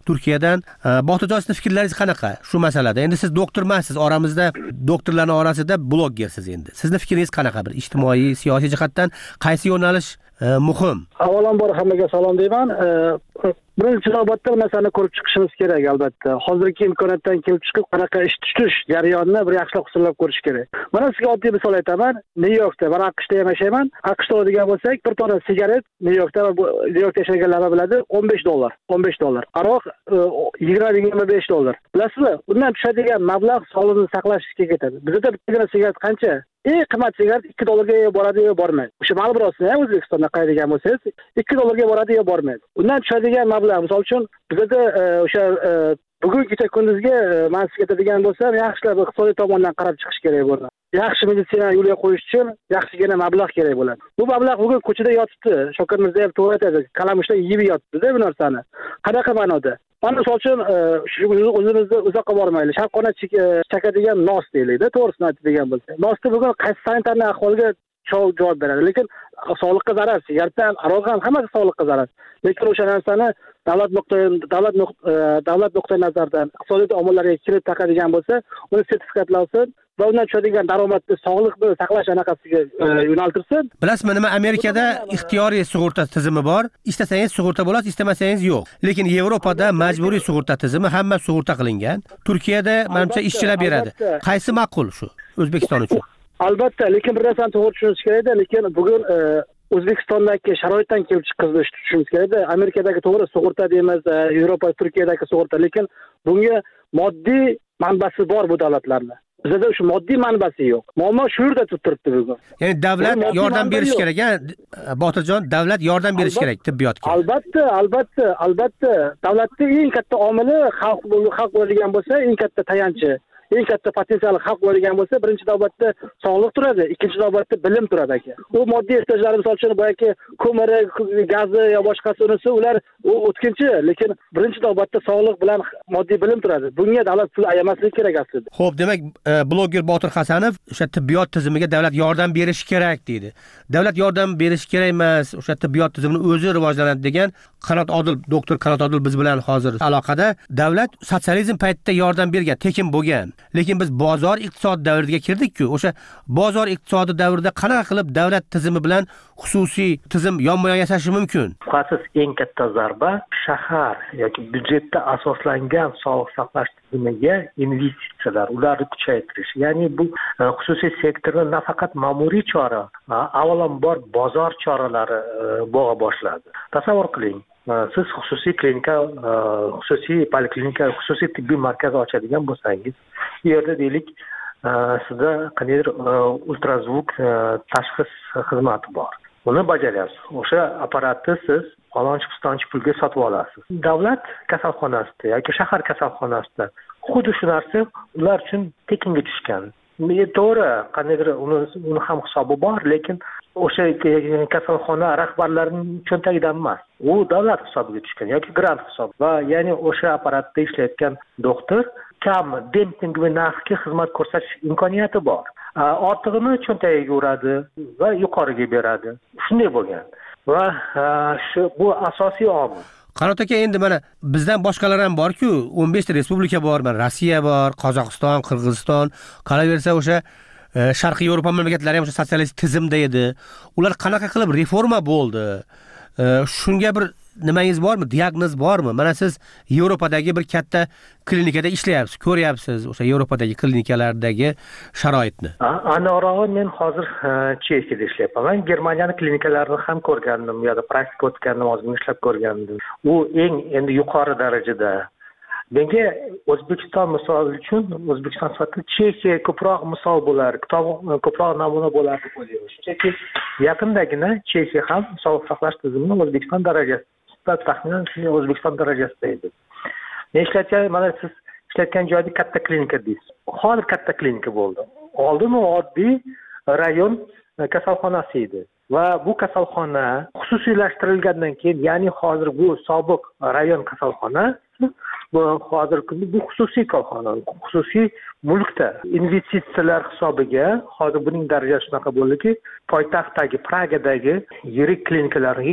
Turkiyadan. Botirjon, sizning fikrlaringiz qanaqa shu masalada? Endi siz doktor emassiz, oramizda doktorlarning orasida bloggersiz endi. Sizning fikringiz qanaqa? Bir ijtimoiy, siyosiy jihatdan qaysi yo'nalish muhim? Avvalambor hammaga salom deyman. Birinchi navbatda narsani ko'rib chiqishimiz kerak albatta. Hozirgi imkoniyatdan kelib chiqib qanaqa ish tutish jarayonini bir yaxshilab hisoblab ko'rish kerak. Mana sizga oddiy misol aytaman. Nyu-Yorkda, men AQShda ham yashayman. AQShda oladigan bo'lsak, bir dona sigaret Nyu-Yorkda va Nyu-Yorkda yashaganlar biladi, o'n besh dollar, o'n besh dollar. Aroq yigirma yigirma besh dollar. Bilasizmi? Bundan tushadigan mablag' sog'liqni saqlashga ketadi. Bizda bittagina sigaret qancha? Eng qimmat sigaret ikki dollarga boradi yo bormaydi. O'sha Marlborosini ham O'zbekistonda qaydigan bo'lsangiz, ikki dollarga boradi yo bormaydi. Undan tushadigan mablag', misol uchun bizda o'sha bugungi kunduzga men sizga aytadigan bo'lsam, yaxshilab iqtisodiy tomondan qarab chiqish kerak bo'ladi. Yaxshi meditsina yo'lga qo'yish uchun yaxshigina mablag' kerak bo'ladi. Bu mablag' bugun ko'chada yotibdi. Shavkat Mirziyoyev to'g'ri aytadi, kalamushlar yeb yotibdi-da bu narsani. Qanaqa ma'noda? Mana misol uchun o'zimizni uzoqqa bormaylik. Shavqona chakadigan nos deylik-da, to'g'risini aytadigan bo'lsak. Nosni bugun qaysi sanitarniy ahvolga javob beradi, lekin sog'liqqa zarar, sigaretdan, aroq ham hammasi sog'liqqa zarar. Lekin o'sha narsani davlat nuqtai davlat davlat nuqtai nazaridan iqtisodiy omillarga kirib taqadigan bo'lsa, uni sertifikatlasin va undan tushadigan daromadni sog'liqni saqlash anaqasiga yo'naltirsin. Bilasizmi, nima Amerikada ixtiyoriy sug'urta tizimi bor. Istasangiz sug'urta bo'lasiz, istamasangiz yo'q. Lekin Yevropada majburiy sug'urta tizimi, hamma sug'urta qilingan. Turkiyada menimcha ishchilar beradi. Qaysi ma'qul shu O'zbekiston uchun? Albatta, lekin bir narsani to'g'ri tushunish kerak-da, lekin bugun O'zbekistondagi sharoitdan kelib chiqqanini tushunishimiz kerak-da. Amerikadagi to'g'ri sug'urta deymiz, Yevropa, Turkiyadagi sug'urta, lekin bunga moddiy manbasi bor bu davlatlarning. Bizda o'sha moddiy manbasi yo'q. Muammo shu yerda turibdi bugun. Ya'ni davlat yordam berish kerak, a Botirjon, davlat yordam berish kerak tibbiyotga. Albatta, albatta, albatta. Davlatning eng katta omili xalq xalq bo'ladigan bo'lsa, eng katta tayanchi, eng katta potensial xalq bo'ladigan bo'lsa, birinchi navbatda sog'liq turadi, ikkinchi navbatda bilim turadi aka. U moddiy ehtiyojlar, misol uchun boyagi ko'miri, gazi yo boshqasi unisi, ular o'tkinchi, lekin birinchi navbatda sog'liq bilan moddiy bilim turadi. Bunga davlat pul ayamasligi kerak aslida. Xo'p, demak, blogger Botir Hasanov o'sha tibbiyot tizimiga davlat yordam berishi kerak deydi. Davlat yordam berishi kerak emas, o'sha tibbiyot tizimini o'zi rivojlanadi degan Qanot Odil, doktor Qanot Odil biz bilan hozir aloqada. Davlat sotsializm paytida yordam bergan, tekin bo'lgan. Lekin biz bozor iqtisod davriga kirdik-ku. O'sha bozor iqtisodi davrida qanaqa qilib davlat tizimi bilan xususiy tizim yonma-yon yashashi mumkin? Shubhasiz eng katta zarba shahar yoki byudjetda asoslangan sog'liq saqlash tizimiga investitsiyalar, ularni kuchaytirish. Ya'ni bu xususiy sektorda nafaqat ma'muriy chora, avvalambor bozor choralari bo'g'a boshladi. Tasavvur qiling, siz xususiy klinika, xususiy poliklinika, xususiy tibbiy markaz ochadigan bo'lsangiz, bu yerda deylik, sizda qandaydir ultrazvuk tashxis xizmati bor. Uni bajaryapsiz. O'sha apparatni siz falonchi-pistonchi pulga sotib olasiz. Davlat kasalxonasida yoki shahar kasalxonasida xuddi shu narsa ular uchun tekinga tushgan. To'g'ri, qandaydir uni uni ham hisobi bor, lekin o'sha kasalxona rahbarlarining cho'ntagidan emas. U davlat hisobiga tushgan yoki grant hisobi. Va ya'ni o'sha apparatda ishlayotgan doktor kam dempingli narxga xizmat ko'rsatish imkoniyati bor. Ortig'ini cho'ntagiga uradi va yuqoriga beradi. Shunday bo'lgan. Va shu bu asosiy omil. Qanot aka, endi mana bizdan boshqalar ham bor-ku, o'n beshta respublika bor, mana Rossiya bor, Qozog'iston, Qirg'iziston, qolaversa o'sha Sharqiy Yevropa mamlakatlari ham o'sha sotsialist tizimda edi. Ular qanaqa qilib reforma bo'ldi? Shunga bir nimangiz bormi? Diagnoz bormi? Mana siz Yevropadagi bir katta klinikada ishlayapsiz, ko'ryapsiz o'sha Yevropadagi klinikalardagi sharoitni. Aniqrog'i, men hozir Chexiyada ishlayapman. Germaniyani klinikalarini ham ko'rgandim, yo'da praktika o'tgandim, ozgina ishlab ko'rgandim. U eng endi yuqori darajada. Menga O'zbekiston misoli uchun, O'zbekiston sifatida Chexiya ko'proq misol bo'lar, ko'proq namuna bo'lar deb o'ylayman. Chunki yaqindagina Chexiya ham sog'liq saqlash tizimini O'zbekiston darajasida, taxminan O'zbekiston darajasida edi. Men ishlatgan, mana siz ishlatgan joyda katta klinika deysiz. Hozir katta klinika bo'ldi. Oldin u oddiy rayon kasalxonasi edi. Va bu kasalxona xususiylashtirilgandan keyin, ya'ni hozir bu sobiq rayon kasalxona bu hozir bu xususiy korxona, xususiy mulkda investitsiyalar hisobiga hozir buning darajasi shunaqa bo'ldiki, poytaxtdagi Pragadagi yirik klinikalarni hech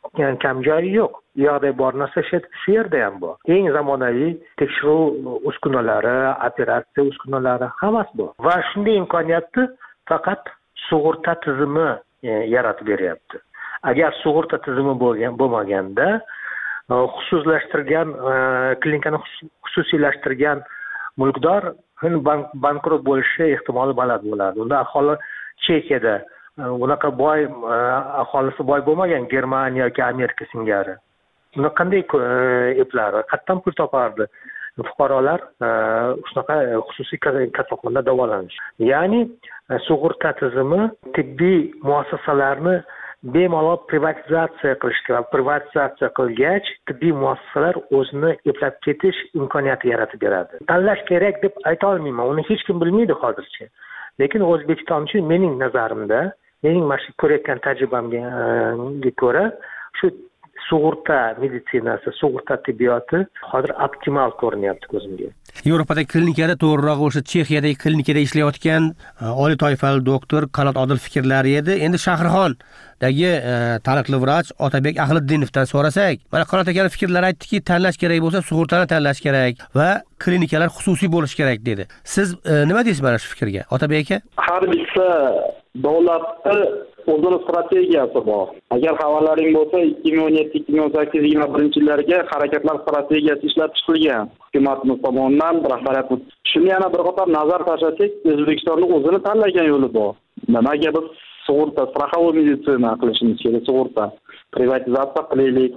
kam joyi yo'q. U yoqda bor narsa shu yerda ham bor. Eng zamonaviy tekshiruv uskunalari, operatsiya uskunalari hammasi bor. Va shunday imkoniyatni faqat sug'urta tizimi yaratib beryapti. Agar sug'urta tizimi bo'lgan bo'lmaganda, xususlashtirgan klinikani xususiylashtirgan mulkdor bankrot bo'lishi ehtimoli baland bo'ladi. Unda aholi Chexiyada unaqa boy aholisi boy bo'lmagan Germaniya yoki Amerika singari. Uni qanday eplari, qayerdan pul topardi? Fuqarolar shunaqa xususiy kasalxonada davolanish. Ya'ni sug'urta tizimi tibbiy muassasalarni bemalol privatizatsiya qilishga, privatizatsiya qilgach, tibbiy muassasalar o'zini eplab ketish imkoniyati yaratib beradi. Tanlash kerak deb ayta olmayman, uni hech kim bilmaydi hozircha. Lekin O'zbekiston uchun mening nazarimda, mening mana shu ko'rayotgan tajribamga ko'ra, shu sug'urta meditsinasi, sug'urta tibbiyoti hozir optimal ko'rinyapti ko'zimga. Yevropadagi klinikada, to'g'riroq o'sha Chexiyadagi klinikada ishlayotgan oliy toifali doktor Qanot Odil fikrlari edi. Endi Shahrixondagi taniqli vrach Otabek Ahlidinovdan so'rasak, mana Qanot akaning fikrlari aytdiki, tanlash kerak bo'lsa, sug'urtani tanlash kerak va klinikalar xususiy bo'lishi kerak dedi. Siz nima deysiz mana shu fikrga, Otabek aka? Har bitta davlatda o'zini strategiyasi bor. Agar xabarlaring bo'lsa, ikki ming o'n yetti ikki ming o'n sakkiz yigirma birinchi yillarga harakatlar strategiyasi ishlab chiqilgan hukumatimiz tomonidan, rahbariyatimiz. Shuni yana bir qator nazar tashlasak, O'zbekistonning o'zini tanlagan yo'li bor. Nimaga biz sug'urta, straxovoy meditsina qilishimiz kerak, sug'urta, privatizatsiya qilaylik,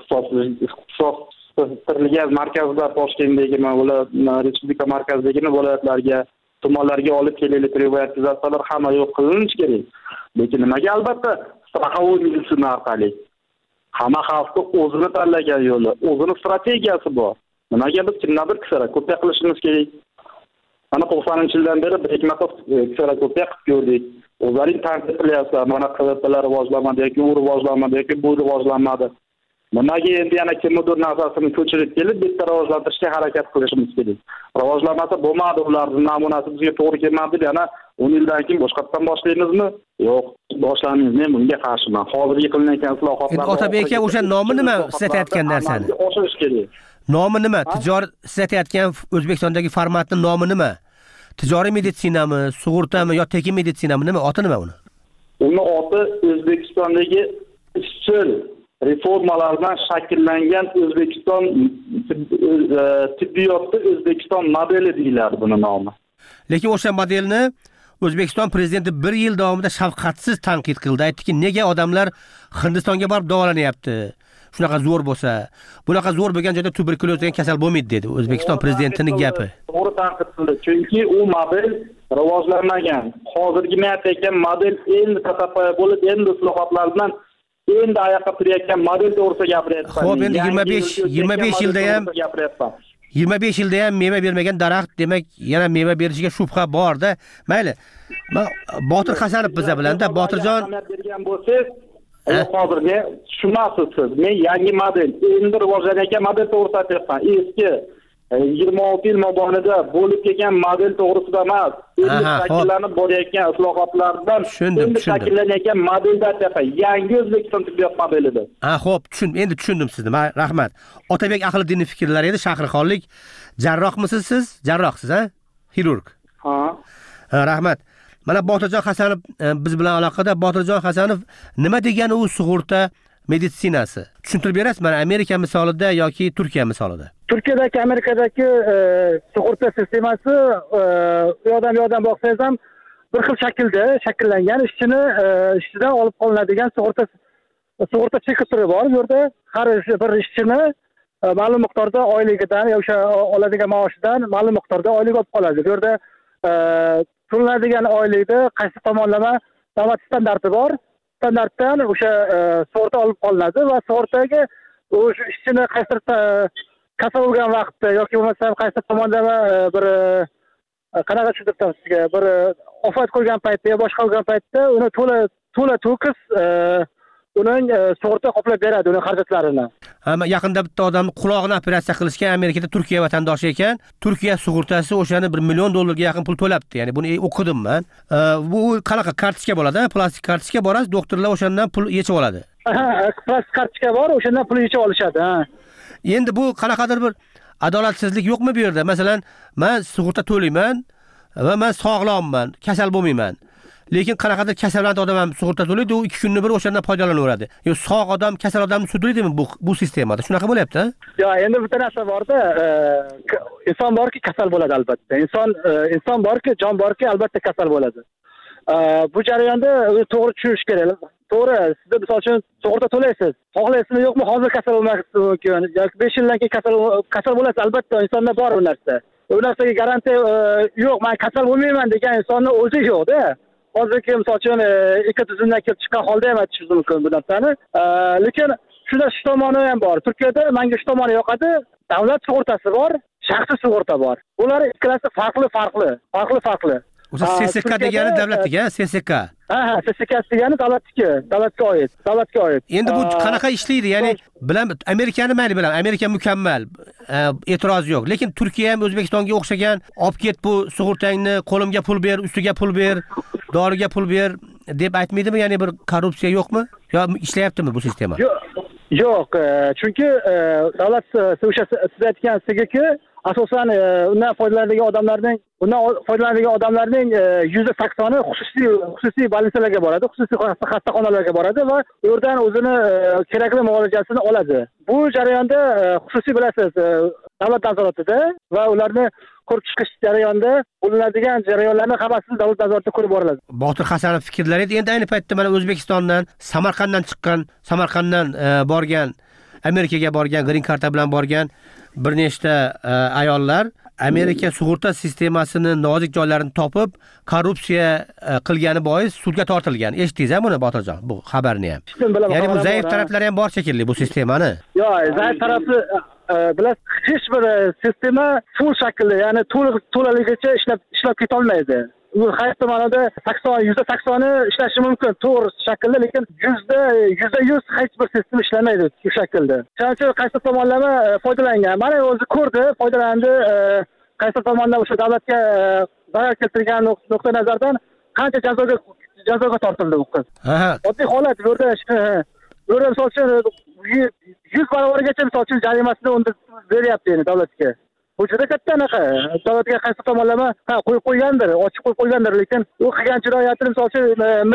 ixtisoslashtirilgan markazlar Toshkentdagi respublika markazidagi viloyatlarga, tumanlarga olib kelaylik, privatizatsiyalar hamma yo'q qilinishi kerak. Lekin nimaga albatta straxovoy meditsina orqali hamma xalqni o'zini tanlagan yo'li, o'zini strategiyasi bor. Nimaga biz kimlardir kserakopiya qilishimiz kerak? Mana to'qsoninchi yildan beri bir ikki marta kserakopiya qilib ko'rdik. O'zlaring tanqid qilyapsizlar, mana qiliblar rivojlanmadi yoki u rivojlanmadi yoki bu rivojlanmadi. Nimaga endi yana kimdir narsasini ko'chirib kelib, bitta rivojlantirishga harakat qilishimiz kerak. Rivojlanmasa bo'lmadi, ularning namunasi bizga to'g'ri kelmadi, yana o'n yildan keyin boshqatdan boshlaymizmi? Yo'q, boshlamaymiz. Men bunga qarshiman. Hozirgi qilinayotgan islohotlar. Otabek aka, o'sha nomi nima siz aytayotgan narsani? Oshirish kerak. Nomi nima? Tijoriy siz aytayotgan O'zbekistondagi formatning nomi nima? Tijoriy meditsinami, sug'urtami yo tekin meditsinami, nima? Oti nima uni? Uni oti O'zbekistondagi izchil reformalardan shakllangan O'zbekiston tibbiyotda O'zbekiston modeli deyiladi buni nomi. Lekin o'sha modelni O'zbekiston prezidenti bir yil davomida shafqatsiz tanqid qildi. Aytdiki, nega odamlar Hindistonga borib davolanyapti? Shunaqa zo'r bo'lsa, bunaqa zo'r bo'lgan joyda tuberkuloz degan kasal bo'lmaydi dedi O'zbekiston prezidentining gapi. To'g'ri tanqid qildi. Chunki u model rivojlanmagan. Hozirgi men aytayotgan model endi tatapoya bo'lib, endi islohotlar bilan endi oyoqqa turayotgan model to'g'risida gapiryapman. Xo'p, endi yigirma besh yigirma besh yilda ham yigirma besh yilda ham meva bermagan daraxt, demak, yana meva berishiga shubha bor-da. Mayli. Botir Hasanov biza bilan-da, Botirjon bergan bo'lsangiz, hozirga tushunasiz siz. Men yangi model, endi rivojlanayotgan model to'g'risida aytyapman. Eski yigirma olti yil mobaynida bo'lib kelgan model to'g'risida emas. Endi shakllanib borayotgan islohotlardan endi shakllanayotgan modelda aytyapman. Yangi O'zbekiston tibbiyot modelida. Ha, xo'p, tushun, endi tushundim sizni. Rahmat. Otabek Ahliddinov fikrlari edi. Shahrixonlik jarrohmisiz siz? Jarrohsiz, ha? Xirurg. Ha. Rahmat. Mana Botirjon Hasanov biz bilan aloqada. Botirjon Hasanov nima degani u sug'urta meditsinasi? Tushuntirib berasiz mana Amerika misolida yoki Turkiya misolida? Turkiyadagi, Amerikadagi sug'urta sistemasi u yoqdan bu yoqdan boqsangiz ham bir xil shaklda shakllangan, ishchini ishchidan olib qolinadigan sug'urta sug'urta cheki turi bor. Bu yerda har bir ishchini ma'lum miqdorda oyligidan yoki o'sha oladigan maoshidan ma'lum miqdorda oylik olib qoladi. Bu yerda to'lanadigan oylikda qaysi tomonlama davlat standarti bor. Standartdan o'sha sug'urta olib qolinadi va sug'urtaga o'sha ishchini qaysi kasal bo'lgan vaqtda yoki bo'lmasa qaysi tomonlama bir qanaqa tushuntirib sizga bir ofat qo'ygan paytda yo boshqa bo'lgan paytda uni to'la to'la to'kis uning sug'urta qoplab beradi uning xarajatlarini. Hamma yaqinda bitta odam qulog'ini operatsiya qilishgan, Amerikada Turkiya vatandoshi ekan. Turkiya sug'urtasi o'shani bir million dollarga yaqin pul to'labdi. Ya'ni buni o'qidim men. Bu qanaqa kartochka bo'ladi? Plastik kartochka borasiz, doktorlar o'shandan pul yechib oladi. plastik kartochka bor, o'shandan pul yechib olishadi. Endi bu qanaqadir bir adolatsizlik yo'qmi bu yerda? Masalan, men sug'urta to'layman va men sog'lomman, kasal bo'lmayman. Lekin qanaqadir kasallangan odam ham sug'urta to'laydi, u ikki kunni bir o'shandan foydalanaveradi. Yo, sog' odam kasal odamni sudlaydimi bu bu sistemada? Shunaqa bo'lyapti? Yo, endi bitta narsa borda, inson borki kasal bo'ladi albatta. Inson inson borki, jon borki albatta kasal bo'ladi. Bu jarayonda to'g'ri tushunish kerak. To'g'ri, siz misol uchun sug'urta to'laysiz. Xohlaysizmi yo'qmi, hozir kasal bo'lmasligi mumkin. yoki besh yildan keyin kasal kasal bo'lasiz, albatta insonda bor bu narsa. Bu narsaga garantiya yo'q, men kasal bo'lmayman degan insonning o'zi yo'q-da. Hozirgi misol uchun ikki tizimdan kelib chiqqan holda ham aytishimiz mumkin bu narsani. Lekin shunda shu tomoni ham bor. Turkiyada menga shu tomoni yoqadi. Davlat sug'urtasi bor, shaxsiy sug'urta bor. Bular ikkalasi farqli, farqli, farqli, farqli. O'sha S S K degani davlatniki, S S K. Ha, ha, S S K degani davlatniki, davlatga oid, davlatga oid. Endi bu qanaqa ishlaydi? Ya'ni bilan Amerikani mayli bilan, Amerika mukammal, e'tiroz yo'q. Lekin Turkiya ham O'zbekistonga o'xshagan, olib ket bu sug'urtangni, qo'limga pul ber, ustiga pul ber, doriga pul ber deb aytmaydimi? Ya'ni bir korrupsiya yo'qmi? Yo ishlayaptimi bu sistema? Yo'q. Yo'q, chunki davlat o'sha siz aytgan S G K asosan undan foydalanadigan odamlarning undan foydalanadigan odamlarning yuzda saksoni xususiy xususiy больницаlarga boradi, xususiy xastaxonalarga boradi va u yerdan o'zini kerakli muolajasini oladi. Bu jarayonda xususiy bilasiz, davlat nazoratida va ularni ko'rib chiqish jarayonida bo'linadigan jarayonlarni hammasini davlat nazoratida ko'rib boriladi. Botir Hasanov fikrlari edi. Endi ayni paytda mana O'zbekistondan, Samarqanddan chiqqan, Samarqanddan borgan, Amerikaga borgan, green karta bilan borgan bir nechta ayollar Amerika sug'urta sistemasini nozik joylarini topib, korrupsiya qilgani bois sudga tortilgan. Eshitdingiz-a buni Botirjon, bu xabarni ham? Ya'ni bu zaif taraflari ham bor shekilli bu sistemani. Yo'q, zaif tarafi bilasiz, hech bir sistema full shaklda, ya'ni to'liq to'laligicha ishlab ishlab keta olmaydi. U qaysi ma'noda sakson, yuzda saksoni ishlashi mumkin to'g'ri shaklda, lekin yuzda yuzda yuz hech bir sistem ishlamaydi shu shaklda. Shuning uchun qaysi tomonlama foydalangan. Mana o'zi ko'rdi, foydalandi, qaysi tomondan o'sha davlatga zarar keltirgan nuqtai nazardan qancha jazoga jazoga tortildi bu qiz. Oddiy holat bu yerda bu yerda misol uchun yuz barobargacha misol uchun jarimasini unda beryapti endi davlatga. Bu juda katta anaqa. Davlatga qaysi tomonlama ha qo'yib qo'ygandir, ochib qo'yib qo'ygandir, lekin u qilgan jinoyatini misol uchun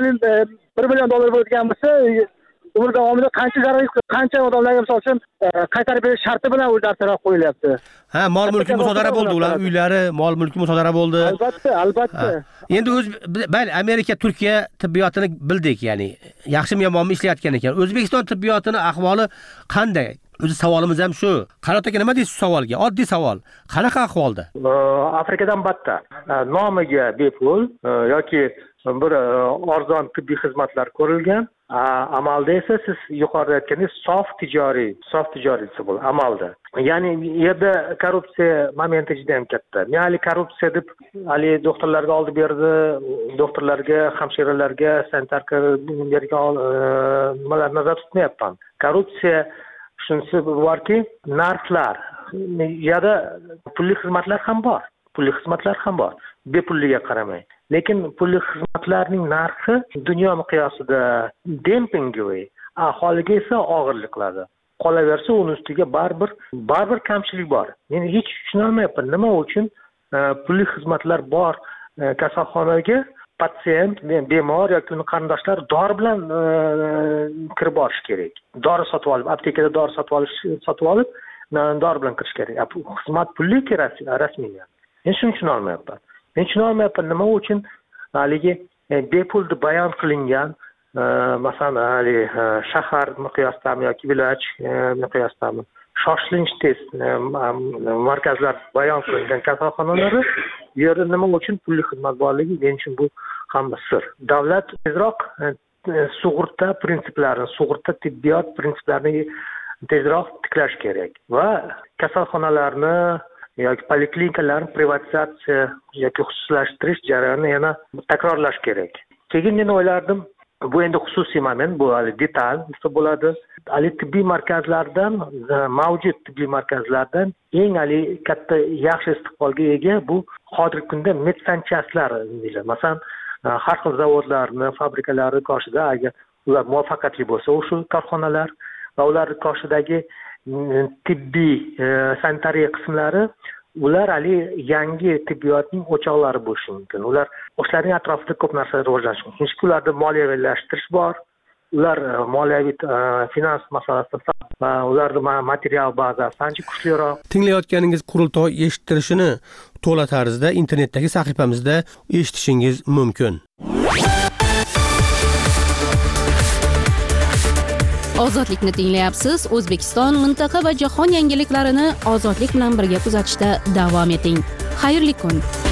bir million dollar bo'lgan bo'lsa, umr davomida qancha zarar, qancha odamlarga misol uchun qaytarib berish sharti bilan u dartaraf qo'yilyapti. Ha, mol mulki musodara bo'ldi, ular uylari, mol mulki musodara bo'ldi. Albatta, albatta. Endi o'z bayli Amerika, Turkiya tibbiyotini bildik, ya'ni yaxshimi yomonmi ishlayotgan ekan. O'zbekiston tibbiyotini ahvoli qanday? O'zi savolimiz ham shu. Qarot aka, nima deysiz savolga? Oddiy savol. Qanaqa ahvolda? Afrikadan battar. Nomiga bepul yoki bir arzon tibbiy xizmatlar ko'rilgan. Amalda esa siz yuqorida aytganingiz sof tijoriy, sof tijoriysi bo'l amalda. Ya'ni yerda korrupsiya momenti juda ham katta. Ya'ni korrupsiya deb ali doktorlarga oldi berdi, doktorlarga, hamshiralarga, sanitarka bergan nimalar nazar tutmayapman. Korrupsiya shunisi borki, narxlar, yana pulli xizmatlar ham bor. Pulli xizmatlar ham bor. Bepulliga qaramay. Lekin pulli xizmatlarning narxi dunyo miqyosida dempingga, aholiga esa og'irlik qiladi. Qolaversa, uning ustiga baribir baribir kamchilik bor. Men hech tushuna olmayapman, nima uchun pulli xizmatlar bor kasalxonaga patsient, bemor yoki uning qarindoshlari dori bilan kirib borish kerak. Dori sotib olib, aptekada dori sotib olish, sotib olib, dori bilan kirish kerak. Xizmat pulli kerak rasmiy. Men shuni tushuna olmayapman. Men tushuna olmayapman, nima uchun haligi bepul deb bayon qilingan, masalan, hali shahar miqyosidami yoki viloyat miqyosidami shoshilinch test markazlar bayon qilingan kasalxonalari yerda nima uchun pulli xizmat borligi men uchun bu ham sir. Davlat tezroq sug'urta prinsiplarini, sug'urta tibbiyot prinsiplarini tezroq tiklash kerak va kasalxonalarni yoki poliklinikalarni privatizatsiya yoki xususlashtirish jarayonini yana takrorlash kerak. Keyin men o'ylardim, bu endi xususiy moment, bu hali detal bo'ladi. Ali tibbiy markazlardan, mavjud tibbiy markazlardan eng ali katta yaxshi istiqbolga ega bu hozirgi kunda medsanchastlar deyiladi. Masalan, har xil zavodlarni, fabrikalarni qoshida agar ular muvaffaqiyatli bo'lsa o'sha korxonalar va ular qoshidagi tibbiy sanitariya qismlari ular hali yangi tibbiyotning o'choqlari bo'lishi mumkin. Ular o'shalarning atrofida ko'p narsa rivojlanishi mumkin. Chunki ularda moliyavilashtirish bor. Ular moliyaviy finans masalasida va ularning material bazasi ancha kuchliroq. Tinglayotganingiz qurultoy eshittirishini to'la tarzda internetdagi sahifamizda eshitishingiz mumkin. Ozodlikni tinglayapsiz. O'zbekiston, mintaqa va jahon yangiliklarini ozodlik bilan birga kuzatishda davom eting. Xayrli kun.